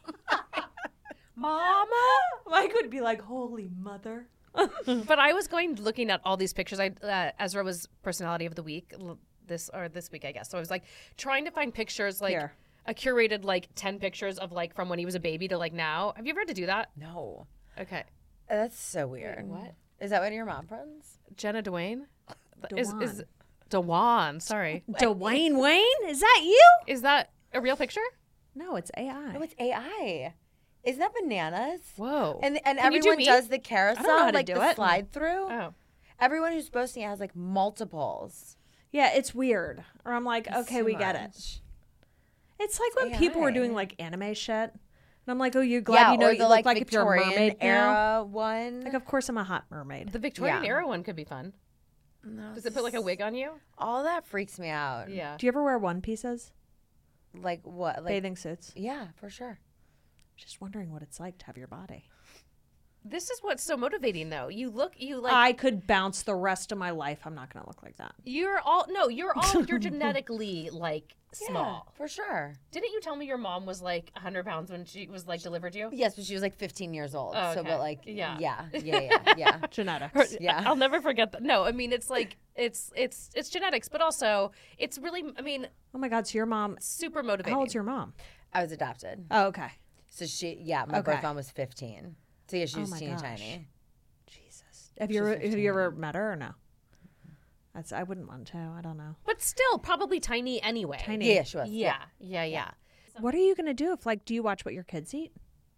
Mama. Mike would be like, holy mother. But I was going looking at all these pictures. I uh, Ezra was personality of the week l- this or this week, I guess. So I was like trying to find pictures, like Here. a curated like ten pictures of like from when he was a baby to like now. Have you ever had to do that? No, Okay, that's so weird. what? Is that one of your mom friends? Jenna Dwayne is is Dewan. Dewan. Sorry, Dwayne Wayne? Is that you? is that a real picture? No, it's A I. No, it's A I. Isn't that bananas? Whoa. And and Can you do everyone me? does the carousel, how to like do the it. slide through. Oh. Everyone who's posting it has like multiples. Yeah, it's weird. Or I'm like, It's okay, too we get it. much. It's like when people were A I. doing like anime shit. And I'm like, oh, you're glad Yeah, you know or what the you like look like if you're a Victorian mermaid now. era one. Like, of course I'm a hot mermaid. The Victorian Yeah. era one could be fun. No, Does it put like a wig on you? all that freaks me out. Yeah. Do you ever wear one pieces? Like what? Like Bathing suits? yeah, for sure. Just wondering what it's like to have your body. This is what's so motivating though. You look you like I could bounce the rest of my life. I'm not going to look like that. you're all no, you're all you're genetically like small. Yeah, for sure. Didn't you tell me your mom was like one hundred pounds when she was like delivered you? Yes, but she was like fifteen years old. Oh, So, okay. but like, Yeah. yeah, yeah, yeah, yeah. yeah. Genetics. Yeah. I'll never forget that. No, I mean it's like it's it's it's genetics, but also it's really I mean Oh my God. So your mom, super motivating. how old's your mom? I was adopted. Oh, okay. So she, yeah, my Okay. birth mom was fifteen. So yeah, she Oh was my teeny gosh. tiny. Jesus. Have you, ever, have you ever met her or no? That's I wouldn't want to. I don't know. But still probably tiny anyway. Tiny. Yeah, yeah, she was. Yeah, yeah, yeah. What are you going to do if, like, do you watch what your kids eat?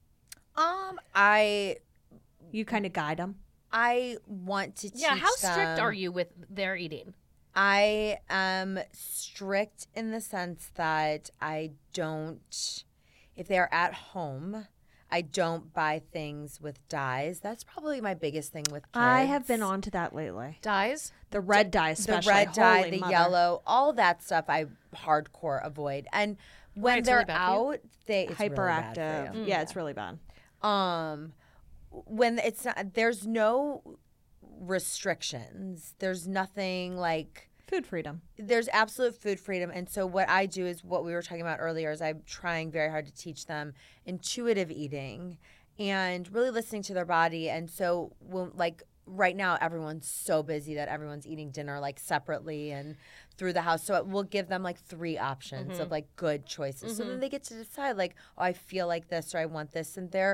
Um, I, You kind of guide them? I want to teach Yeah, how strict them- are you with their eating? I am strict in the sense that I don't, if they're at home, I don't buy things with dyes. That's probably my biggest thing with kids. I have been on to that lately. Dyes? The red dye, the especially. red dye, Holy the mother. yellow, all that stuff I hardcore avoid. And when it's they're really bad for you? out, they it's really bad for Hyperactive. you. yeah, it's really bad. Um, when it's not, there's no restrictions. There's nothing like. Food freedom. There's absolute food freedom. And so what I do is what we were talking about earlier is I'm trying very hard to teach them intuitive eating and really listening to their body. And so when, like right now everyone's so busy that everyone's eating dinner like separately and through the house. So it will give them like three options Mm-hmm. of like good choices. So then they get to decide like, oh, I feel like this or I want this. And they're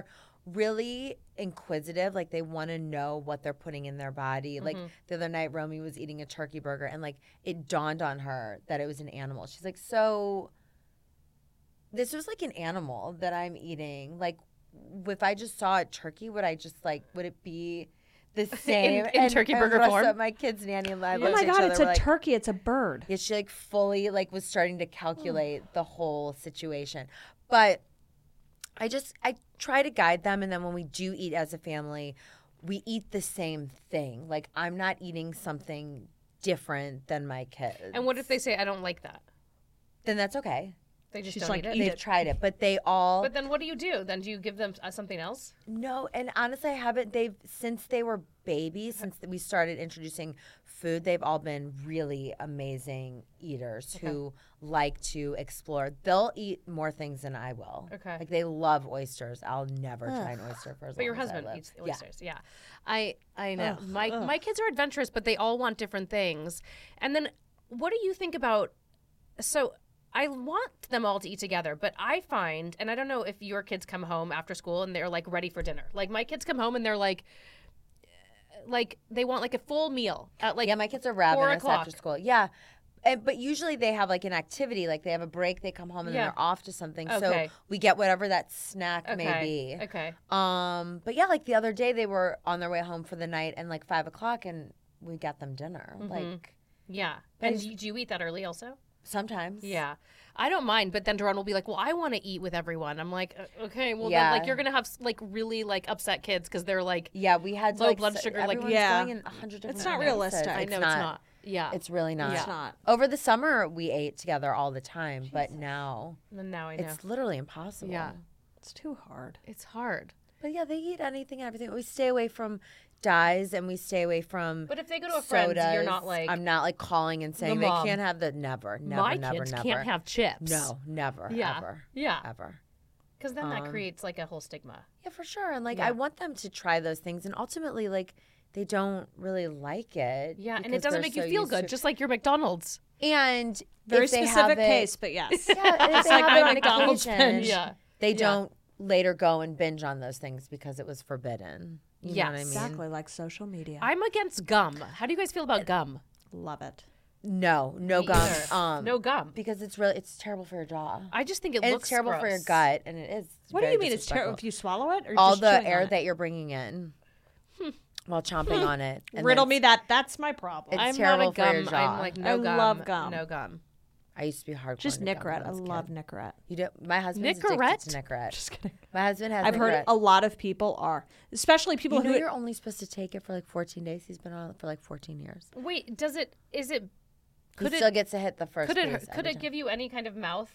really inquisitive. Like they want to know what they're putting in their body. Like the other night, Romy was eating a turkey burger, and like it dawned on her that it was an animal. She's like, so this was like an animal that I'm eating. Like if I just saw a turkey, would I just like, would it be the same in And- turkey and burger the rest form? of my kids, Nanny and I, Oh looked my at each God, other, it's we're a like, turkey. It's a bird. yeah, she like fully like was starting to calculate the whole situation. But I just I try to guide them, and then when we do eat as a family, we eat the same thing. Like I'm not eating something different than my kids. And what if they say, I don't like that? Then that's okay. They just She's don't like, eat it. eat They've it. tried it, but they all But then what do you do? Then do you give them uh, something else? no. And honestly, I haven't. They've since they were babies, since we started introducing food, they've all been really amazing eaters who like to explore. They'll eat more things than I will. Okay. Like they love oysters. I'll never try an oyster for as But your long as I husband live. eats Yeah. oysters. Yeah. I I know. Ugh, my ugh. my kids are adventurous, but they all want different things. And then what do you think about so I want them all to eat together, but I find, and I don't know if your kids come home after school and they're like ready for dinner. Like my kids come home and they're like, like they want like a full meal at like Yeah, my kids are ravenous o'clock. after school. Yeah. And, but usually they have like an activity, like they have a break, they come home and Yeah. then they're off to something. Okay. So we get whatever that snack okay, may be. okay. Um, but yeah, like the other day they were on their way home for the night and like five o'clock and we got them dinner. Mm-hmm. Like Yeah. But And it's- do you, do you eat that early also? sometimes. Yeah. I don't mind, but then Duran will be like, "Well, I want to eat with everyone." I'm like, "Uh, "Okay, well Yeah. then like you're going to have like really like upset kids cuz they're like Yeah, we had to, Low like, blood s- sugar, like- everyone's Yeah. going in a hundred different It's not places. realistic. I know it's not. Yeah. It's really not. It's not. Over the summer we ate together all the time, but now And now I know. it's literally impossible. Yeah. It's too hard. It's hard. But yeah, they eat anything and everything. We stay away from dyes and we stay away from But if they go to a friend's, you're sodas. not like I'm not like calling and saying they mom. can't have the never, never, my never, kids never. can't have chips. No, never, Yeah. ever, Yeah. ever. Cuz then that Um, creates like a whole stigma. Yeah, for sure. And like Yeah. I want them to try those things, and ultimately, like they don't really like it. Yeah, and because it doesn't they're make you so feel used good, to- just like your McDonald's. And Very if they have specific it- case, but yes. Yeah, if It's they like have my it on McDonald's occasion, binge. Yeah. they Yeah. don't later go and binge on those things because it was forbidden. You know what I mean? Yes. Exactly like social media. I'm against gum. How do you guys feel about gum? love it. No, no Me gum. either. Um, No gum. because it's really it's terrible for your jaw. I just think it And looks it's terrible for your gross. gut, and it is. What do very you mean it's terrible disrespectful. if you swallow it? Or All just the chewing air on it? that you're bringing in while chomping on it. and Riddle then me that. That's my problem. It's I'm terrible not a for your gum. jaw. I'm like no I gum. love gum. No gum. I used to be hardcore. Just into gum when Nicorette. I was a love kid. Nicorette. You do. My husband's Nicorette? addicted to Nicorette. Just kidding. My husband has. I've heard Nicorette. a lot of people are, especially people You know who. you're only supposed to take it for like fourteen days. He's been on it for like fourteen years. Wait, does it? Is it? Could he it? still gets to hit the first. Could it? base Could every it time. give you any kind of mouth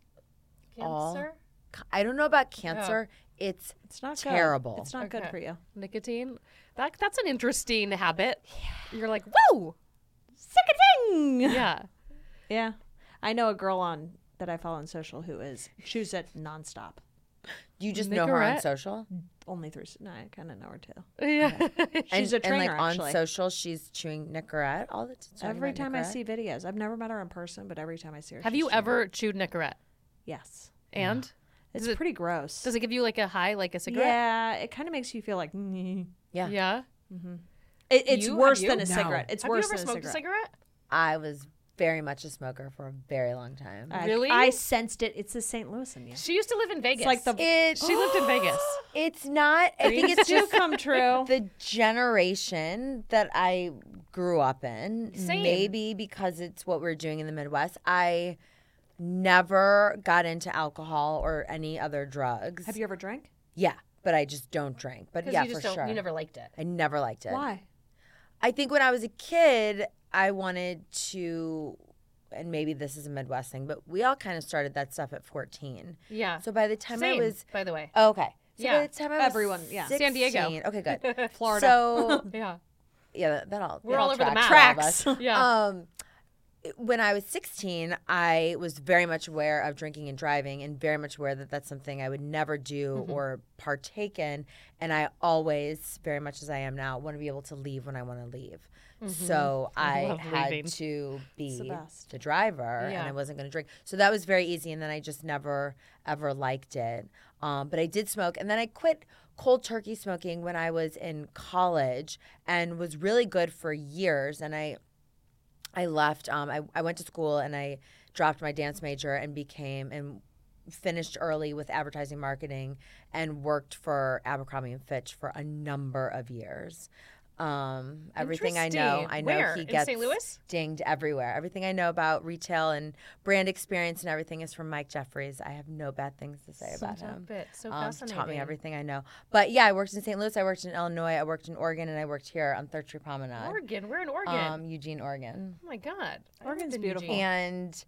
All- cancer? I don't know about cancer. It's It's not terrible. Good. It's not good Okay. for you. Nicotine. That that's an interesting habit. You're like, whoa. Sick-a-ding! Yeah. Yeah. I know a girl on that I follow on social who is chews it nonstop. you just know her on Nicorette? social. Only through. No, I kind of know her too. Yeah. She's and, a trainer, and like actually. on social, she's chewing Nicorette all the time. Every time I see videos, I've never met her in person, but every time I see her, Have she's you chewing it. ever chewed Nicorette? Yes. And It's Does it- pretty gross. does it give you like a high, like a cigarette? Yeah, it kind of makes you feel like. mm. Yeah. Yeah. It, it's You? worse Have than you? a No. cigarette. It's Have worse you ever than smoked a a cigarette. cigarette? I was very much a smoker for a very long time. I- Really? I sensed it. It's the Saint Louis in you. She used to live in Vegas. like the- It, She lived in Vegas. It's not. I think it's do just come true. the generation that I grew up in. Same. Maybe because it's what we're doing in the Midwest. I never got into alcohol or any other drugs. Have you ever drank? Yeah, but I just don't drink. But Because yeah, you just for don't. sure. You never liked it. I never liked it. Why? I think when I was a kid, I wanted to, and maybe this is a Midwest thing, but we all kind of started that stuff at fourteen. Yeah. So by the time Same, I was, by the way. oh, okay. So Yeah. by the time I was Everyone, yeah. San Diego. sixteen Okay, good. Florida. So Yeah. yeah, that, that all We're that all over the tracks map. for all of us. Yeah. Um, when I was sixteen, I was very much aware of drinking and driving and very much aware that that's something I would never do Mm-hmm. or partake in. And I always, very much as I am now, want to be able to leave when I want to leave. So I, Mm-hmm. love had leaving. to be the best. the driver Yeah. and I wasn't going to drink. So that was very easy. And then I just never, ever liked it. Um, but I did smoke. And then I quit cold turkey smoking when I was in college and was really good for years. And I I left. Um, I, I went to school and I dropped my dance major and became and finished early with advertising marketing and worked for Abercrombie and Fitch for a number of years. Um, everything I know, Interesting. I know Where? he In gets Saint Louis? dinged everywhere. Everything I know about retail and brand experience and everything is from Mike Jeffries. I have no bad things to say about him. Stop it. So Um, fascinating. taught me everything I know. But yeah, I worked in Saint Louis, I worked in Illinois, I worked in Oregon, and I worked here on Third Street Promenade, Oregon. We're in Oregon. um, Eugene, Oregon. oh my God. I Oregon's lived in beautiful. Eugene. And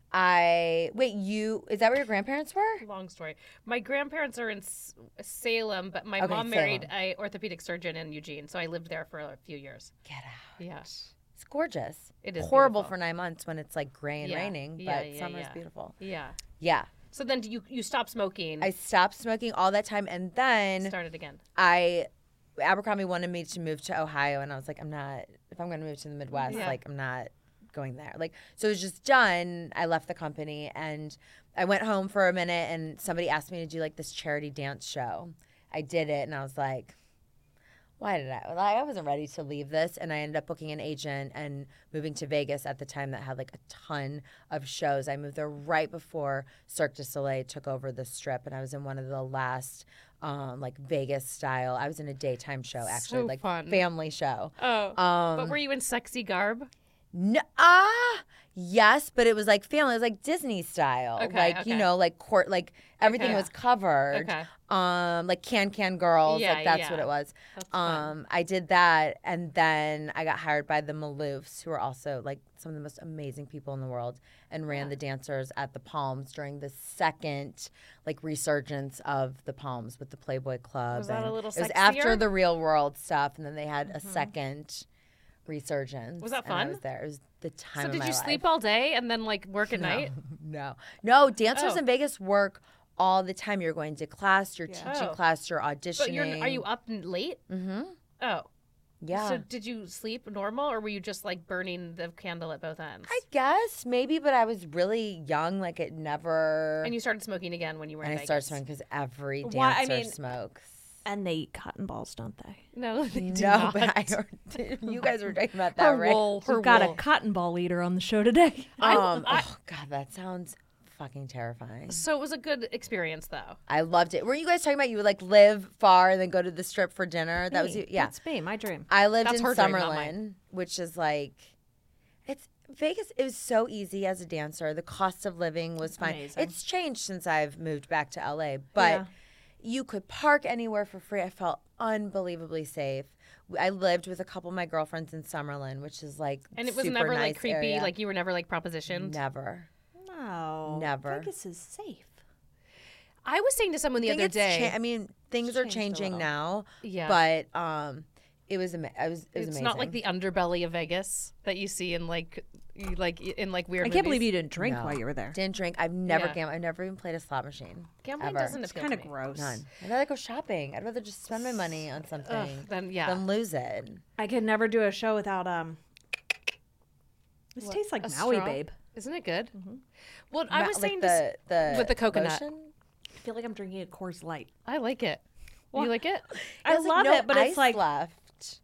I wait, you is that where your grandparents were? Long story. My grandparents are in S- Salem, but my Okay, mom married Salem. a orthopedic surgeon in Eugene, so I lived there for a few years. Get out. Yeah. It's gorgeous. It is horrible beautiful. for nine months when it's like gray and Yeah. raining, Yeah, but yeah, summer's yeah. beautiful. Yeah. Yeah. So then do you you stopped smoking. I stopped smoking all that time and then started again. I Abercrombie wanted me to move to Ohio and I was like, I'm not if I'm gonna move to the Midwest, Yeah. like I'm not going there. Like so it was just done. I left the company and I went home for a minute and somebody asked me to do like this charity dance show. I did it and I was like, why did I? Like, I wasn't ready to leave this, and I ended up booking an agent and moving to Vegas at the time that had like a ton of shows. I moved there right before Cirque du Soleil took over the Strip, and I was in one of the last um, like Vegas style. I was in a daytime show actually, So like fun. family show. Oh. Um, but were you in sexy garb? no, ah, yes, but it was like family. It was like Disney style, Okay, like you okay. know, like court, like everything Okay. was covered. Okay. Um, like Can Can Girls, Yeah, like that's yeah. what it was. That's fun. Um, I did that, and then I got hired by the Maloofs, who are also like some of the most amazing people in the world, and ran the dancers at the Palms during the second like resurgence of the Palms with the Playboy Club. Was that a and little It was after sexier? the Real World stuff, and then they had a second resurgence. Was that and I fun? was there. It was the time. So of did my you life. sleep all day and then like work at night? No, no. Dancers Oh. in Vegas work all the time. You're going to class, you're teaching Oh. class, you're auditioning. But you're are you up n- late? Mm-hmm. Oh. Yeah. So did you sleep normal or were you just like burning the candle at both ends? I guess maybe, but I was really young. Like it never. And you started smoking again when you were in and I Vegas. started smoking because every dancer Why- I mean- smokes. And they eat cotton balls, don't they? No, they did No, not. but I heard, you guys were talking about that, Her right? wool, her We've got wool. a cotton ball eater on the show today. I- Um, I- oh God, that sounds fucking terrifying. So it was a good experience though. I loved it. Were you guys talking about you would like live far and then go to the Strip for dinner? That was Me. you, yeah. That's me, my dream. I lived That's in her dream, not Summerlin, which is like, it's Vegas. It was so easy as a dancer. The cost of living was fine. Amazing. It's changed since I've moved back to L A, but Yeah. you could park anywhere for free. I felt unbelievably safe. I lived with a couple of my girlfriends in Summerlin, which is like And it was super never nice like creepy, area. like you were never like propositioned. never. No. Never. Vegas is safe. I was saying to someone the I think other it's day. cha- I mean, things It's are changed a changing little. now, yeah. but um, it was ama- I was it was it's amazing. not like the underbelly of Vegas that you see in like you, like in like weird I can't believe movies. you didn't drink No. while you were there. Didn't drink. I've never Yeah. gambled. I've never even played a slot machine. Gambling ever. doesn't It's appeal kind to of me. gross. None. I'd rather go shopping. I'd rather just spend my money on something Ugh, then yeah. than lose it. I could never do a show without um. This What, tastes like a Maui straw? Babe. Isn't it good? Well, I Ma- was like saying this. the, the with the coconut. lotion? I feel like I'm drinking a Coors Light. I like it. You like it? I There's, like, love no it, but it's ice like left.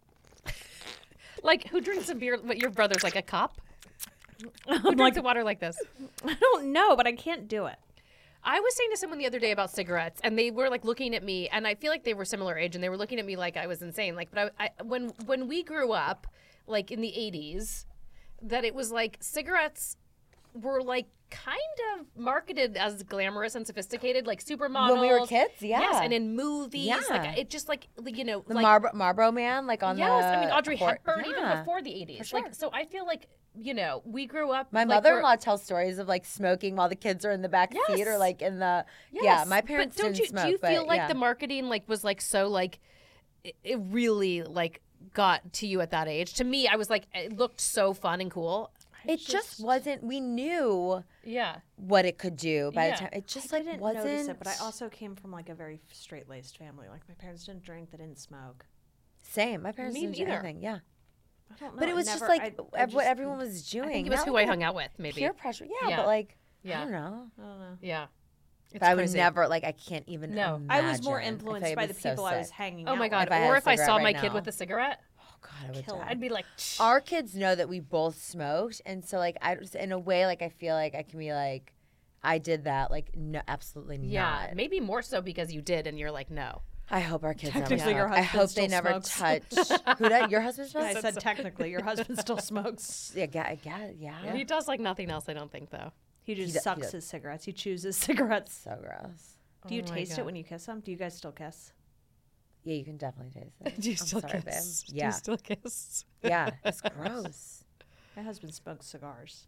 Like who drinks a beer? What your brother's like a cop? Who I'm drinks like a water like this? I don't know, but I can't do it. I was saying to someone the other day about cigarettes, and they were like looking at me, and I feel like they were similar age, and they were looking at me like I was insane. Like, but I, I when when we grew up, like in the eighties, that it was like cigarettes were like kind of marketed as glamorous and sophisticated, like supermodels. When we were kids, yeah. Yes, and in movies, Yeah. like it just like you know, The like Marlboro, Marlboro Man, like on yes, the. I mean Audrey port- Hepburn even Yeah. before the eighties. sure. Like, so I feel like you know we grew up. My like, mother-in-law we're- tells stories of like smoking while the kids are in the back seat or Yes. like in the. Yes, Yeah, my parents but don't didn't you, smoke. Do you feel but, like yeah. the marketing like was like so like it, it really like got to you at that age? To me, I was like it looked so fun and cool. it just, wasn't. We knew Yeah. what it could do by Yeah. the time. It just I like didn't wasn't. notice it, but I also came from like a very straight laced family. Like my parents didn't drink, they didn't smoke. Same. My parents Me didn't do neither. anything. Yeah. I don't know. But it I was just never- like I- I ev- what just- everyone was doing. I think it was Not who like I hung out with, maybe. peer pressure. Yeah, Yeah. but like Yeah. I don't know. I don't know. Yeah. It's But I would crazy. never like. I can't even. No. I was more imagine. I feel influenced like by it the was so people I was sick. hanging Oh out my with. God. If I had Or a if I cigarette saw right my kid now. with a cigarette, Oh God, I would Kill die. it. I'd be like, Our kids know that we both smoked, and so like I, just- in a way, like I feel like I can be like, I did that. Like no, absolutely yeah, not. maybe more so because you did, and you're like, no. I hope our kids never Technically, your smoke. I husband hope still they never smokes. touch. Who does? Your husband I smokes? said technically, your husband still smokes. Yeah, yeah, yeah, yeah. He does like nothing else, I don't think, though. He just He d- he sucks does. his cigarettes. He chooses cigarettes. So gross. Do you Oh my taste God. it when you kiss him? Do you guys still kiss? Yeah, you can definitely taste it. Do you I'm still sorry, kiss? babe. Do Yeah, you still kiss? yeah. It's gross. My husband smokes cigars.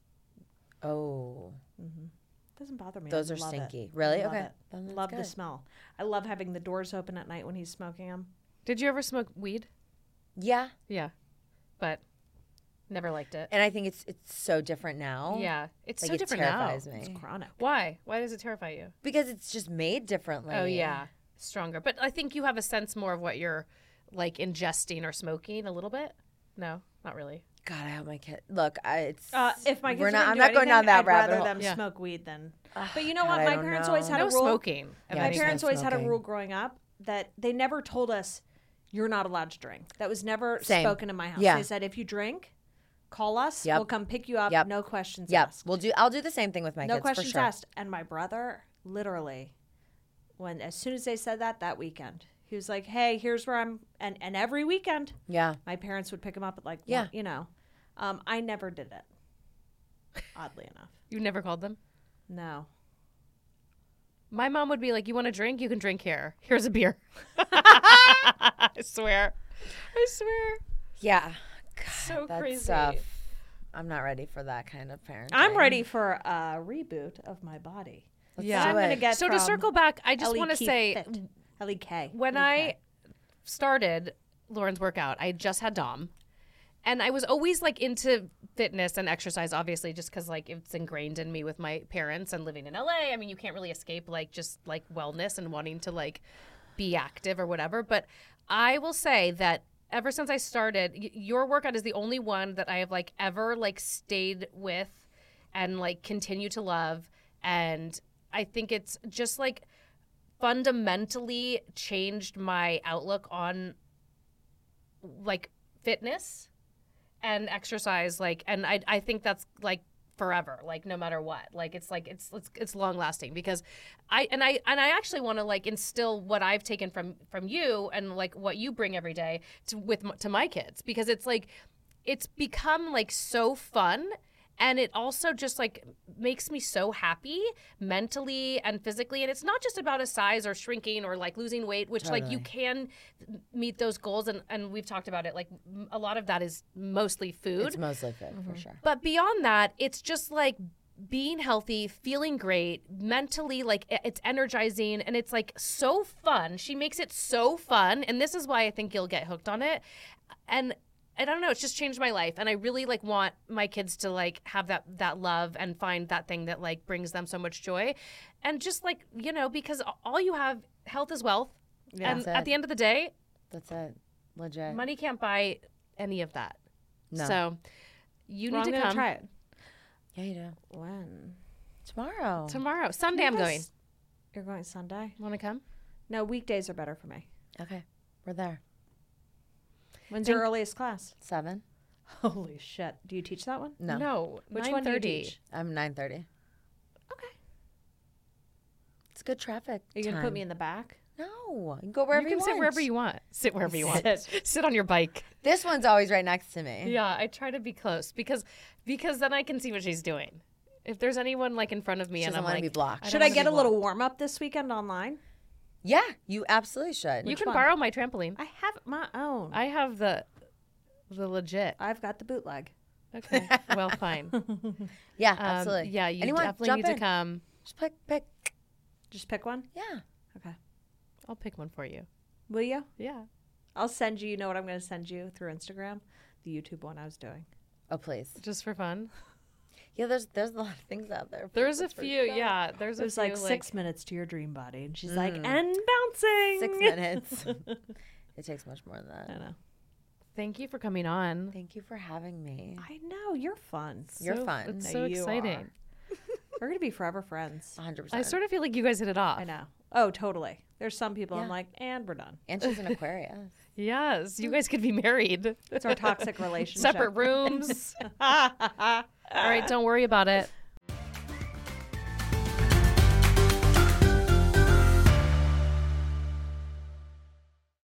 Oh, Doesn't bother me. those I are love it. stinky. Really? Love Okay. it. Then that's Love the good. smell. I love having the doors open at night when he's smoking them. Did you ever smoke weed? Yeah, Yeah. But never liked it. and I think it's it's so different now. Yeah. It's like so it different terrifies now. me It's chronic. Why? Why does it terrify you? because it's just made differently. Oh, yeah. Stronger. But I think you have a sense more of what you're like ingesting or smoking a little bit. No, not really. God, I hope my kid. Look, I, it's. Uh, if my kids we're are not. gonna I'm do not going down anything, that I'd rabbit rather hole. them Yeah. smoke weed than. Ugh, But you know God, what? I My don't parents know. always had No a rule. smoking. of Yeah, My any parents no always had a smoking. rule growing up that they never told us you're not allowed to drink. That was never Same. spoken in my house. Yeah. They said if you drink, call us. Yep. We'll come pick you up. Yep. No questions Yep, asked. we'll do. I'll do the same thing with my no kids questions for sure. asked. And my brother, literally, when as soon as they said that that weekend, he was like, "Hey, here's where I'm." And and every weekend, Yeah, my parents would pick him up at like, Yeah. one, you know, um, I never did it. Oddly enough, You never called them? no. My mom would be like, you want a drink? You can drink here. Here's a beer. I swear. I swear. yeah. God, So that crazy. stuff. I'm not ready for that kind of parenting. I'm ready for a reboot of my body. Let's Yeah. do I'm gonna it. get So to from circle back, I just Ellie want to Keith say Fit. Ellie K. when Ellie I K. started Lauren's workout, I just had Dom. And I was always like into fitness and exercise, obviously, just because like it's ingrained in me with my parents and living in L A. I mean, you can't really escape like just like wellness and wanting to like be active or whatever. But I will say that ever since I started, y- your workout is the only one that I have like ever like stayed with and like continue to love. And I think it's just like fundamentally changed my outlook on like fitness and exercise, like, and I I think that's like forever, like no matter what, like it's like it's it's it's long lasting because I and I and I actually want to like instill what I've taken from from you and like what you bring every day to with m- to my kids because it's like it's become like so fun. And it also just like makes me so happy mentally and physically. And it's not just about a size or shrinking or like losing weight, which like you can meet those goals. And, and we've talked about it. Like m- a lot of that is mostly food. It's mostly fit for sure. But beyond that, it's just like being healthy, feeling great, mentally, like i- it's energizing and it's like so fun. She makes it so fun. And this is why I think you'll get hooked on it. And I don't know, it's just changed my life. And I really like want my kids to like have that that love and find that thing that like brings them so much joy. And just like, you know, because all you have, health is wealth. Yeah. and That's at it. the end of the day, That's it. Legit. money can't buy any of that. No. So you Well, need I'm to gonna come try it. Yeah, you do. When? Tomorrow. tomorrow. Sunday I'm You guys- going. You're going Sunday? Want to come? No, weekdays are better for me. Okay. We're there. When's Think- your earliest class? Seven. Holy shit. Do you teach that one? No. No. Which one do you nine thirty. teach? I'm nine thirty. Okay. It's good traffic. Are you going to time. put me in the back? No. You can go wherever You you, can want. sit wherever you want. Sit wherever you want. Sit. Sit on your bike. This one's always right next to me. Yeah, I try to be close because because then I can see what she's doing. If there's anyone like in front of me She and doesn't I'm want like, to be blocked. I Should don't I wanna get be a little blocked. warm up this weekend online? Yeah, you absolutely should. You Which can one? borrow my trampoline. I have my own. I have the the legit. I've got the bootleg. Okay. Well, fine. Yeah, Um, absolutely. yeah, you Anyone, definitely jump need to in. come. Just pick, pick. Just pick one? Yeah. Okay. I'll pick one for you. Will you? Yeah. I'll send you, you know what I'm going to send you through Instagram? The YouTube one I was doing. Oh, please. Just for fun. Yeah, there's there's a lot of things out there. There's a That's for few, sure. yeah. There's a There's few like six minutes to your dream body, and she's like, Mm. and bouncing. Six minutes. It takes much more than that. I know. Thank you for coming on. Thank you for having me. I know you're fun. You're So- fun. It's No, so you exciting. are. We're gonna be forever friends. one hundred percent. I sort of feel like you guys hit it off. I know. Oh, totally. There's some people I'm Yeah. like, and we're done. And she's an Aquarius. Yes, you guys could be married. It's our toxic relationship. Separate rooms. All right, don't worry about it.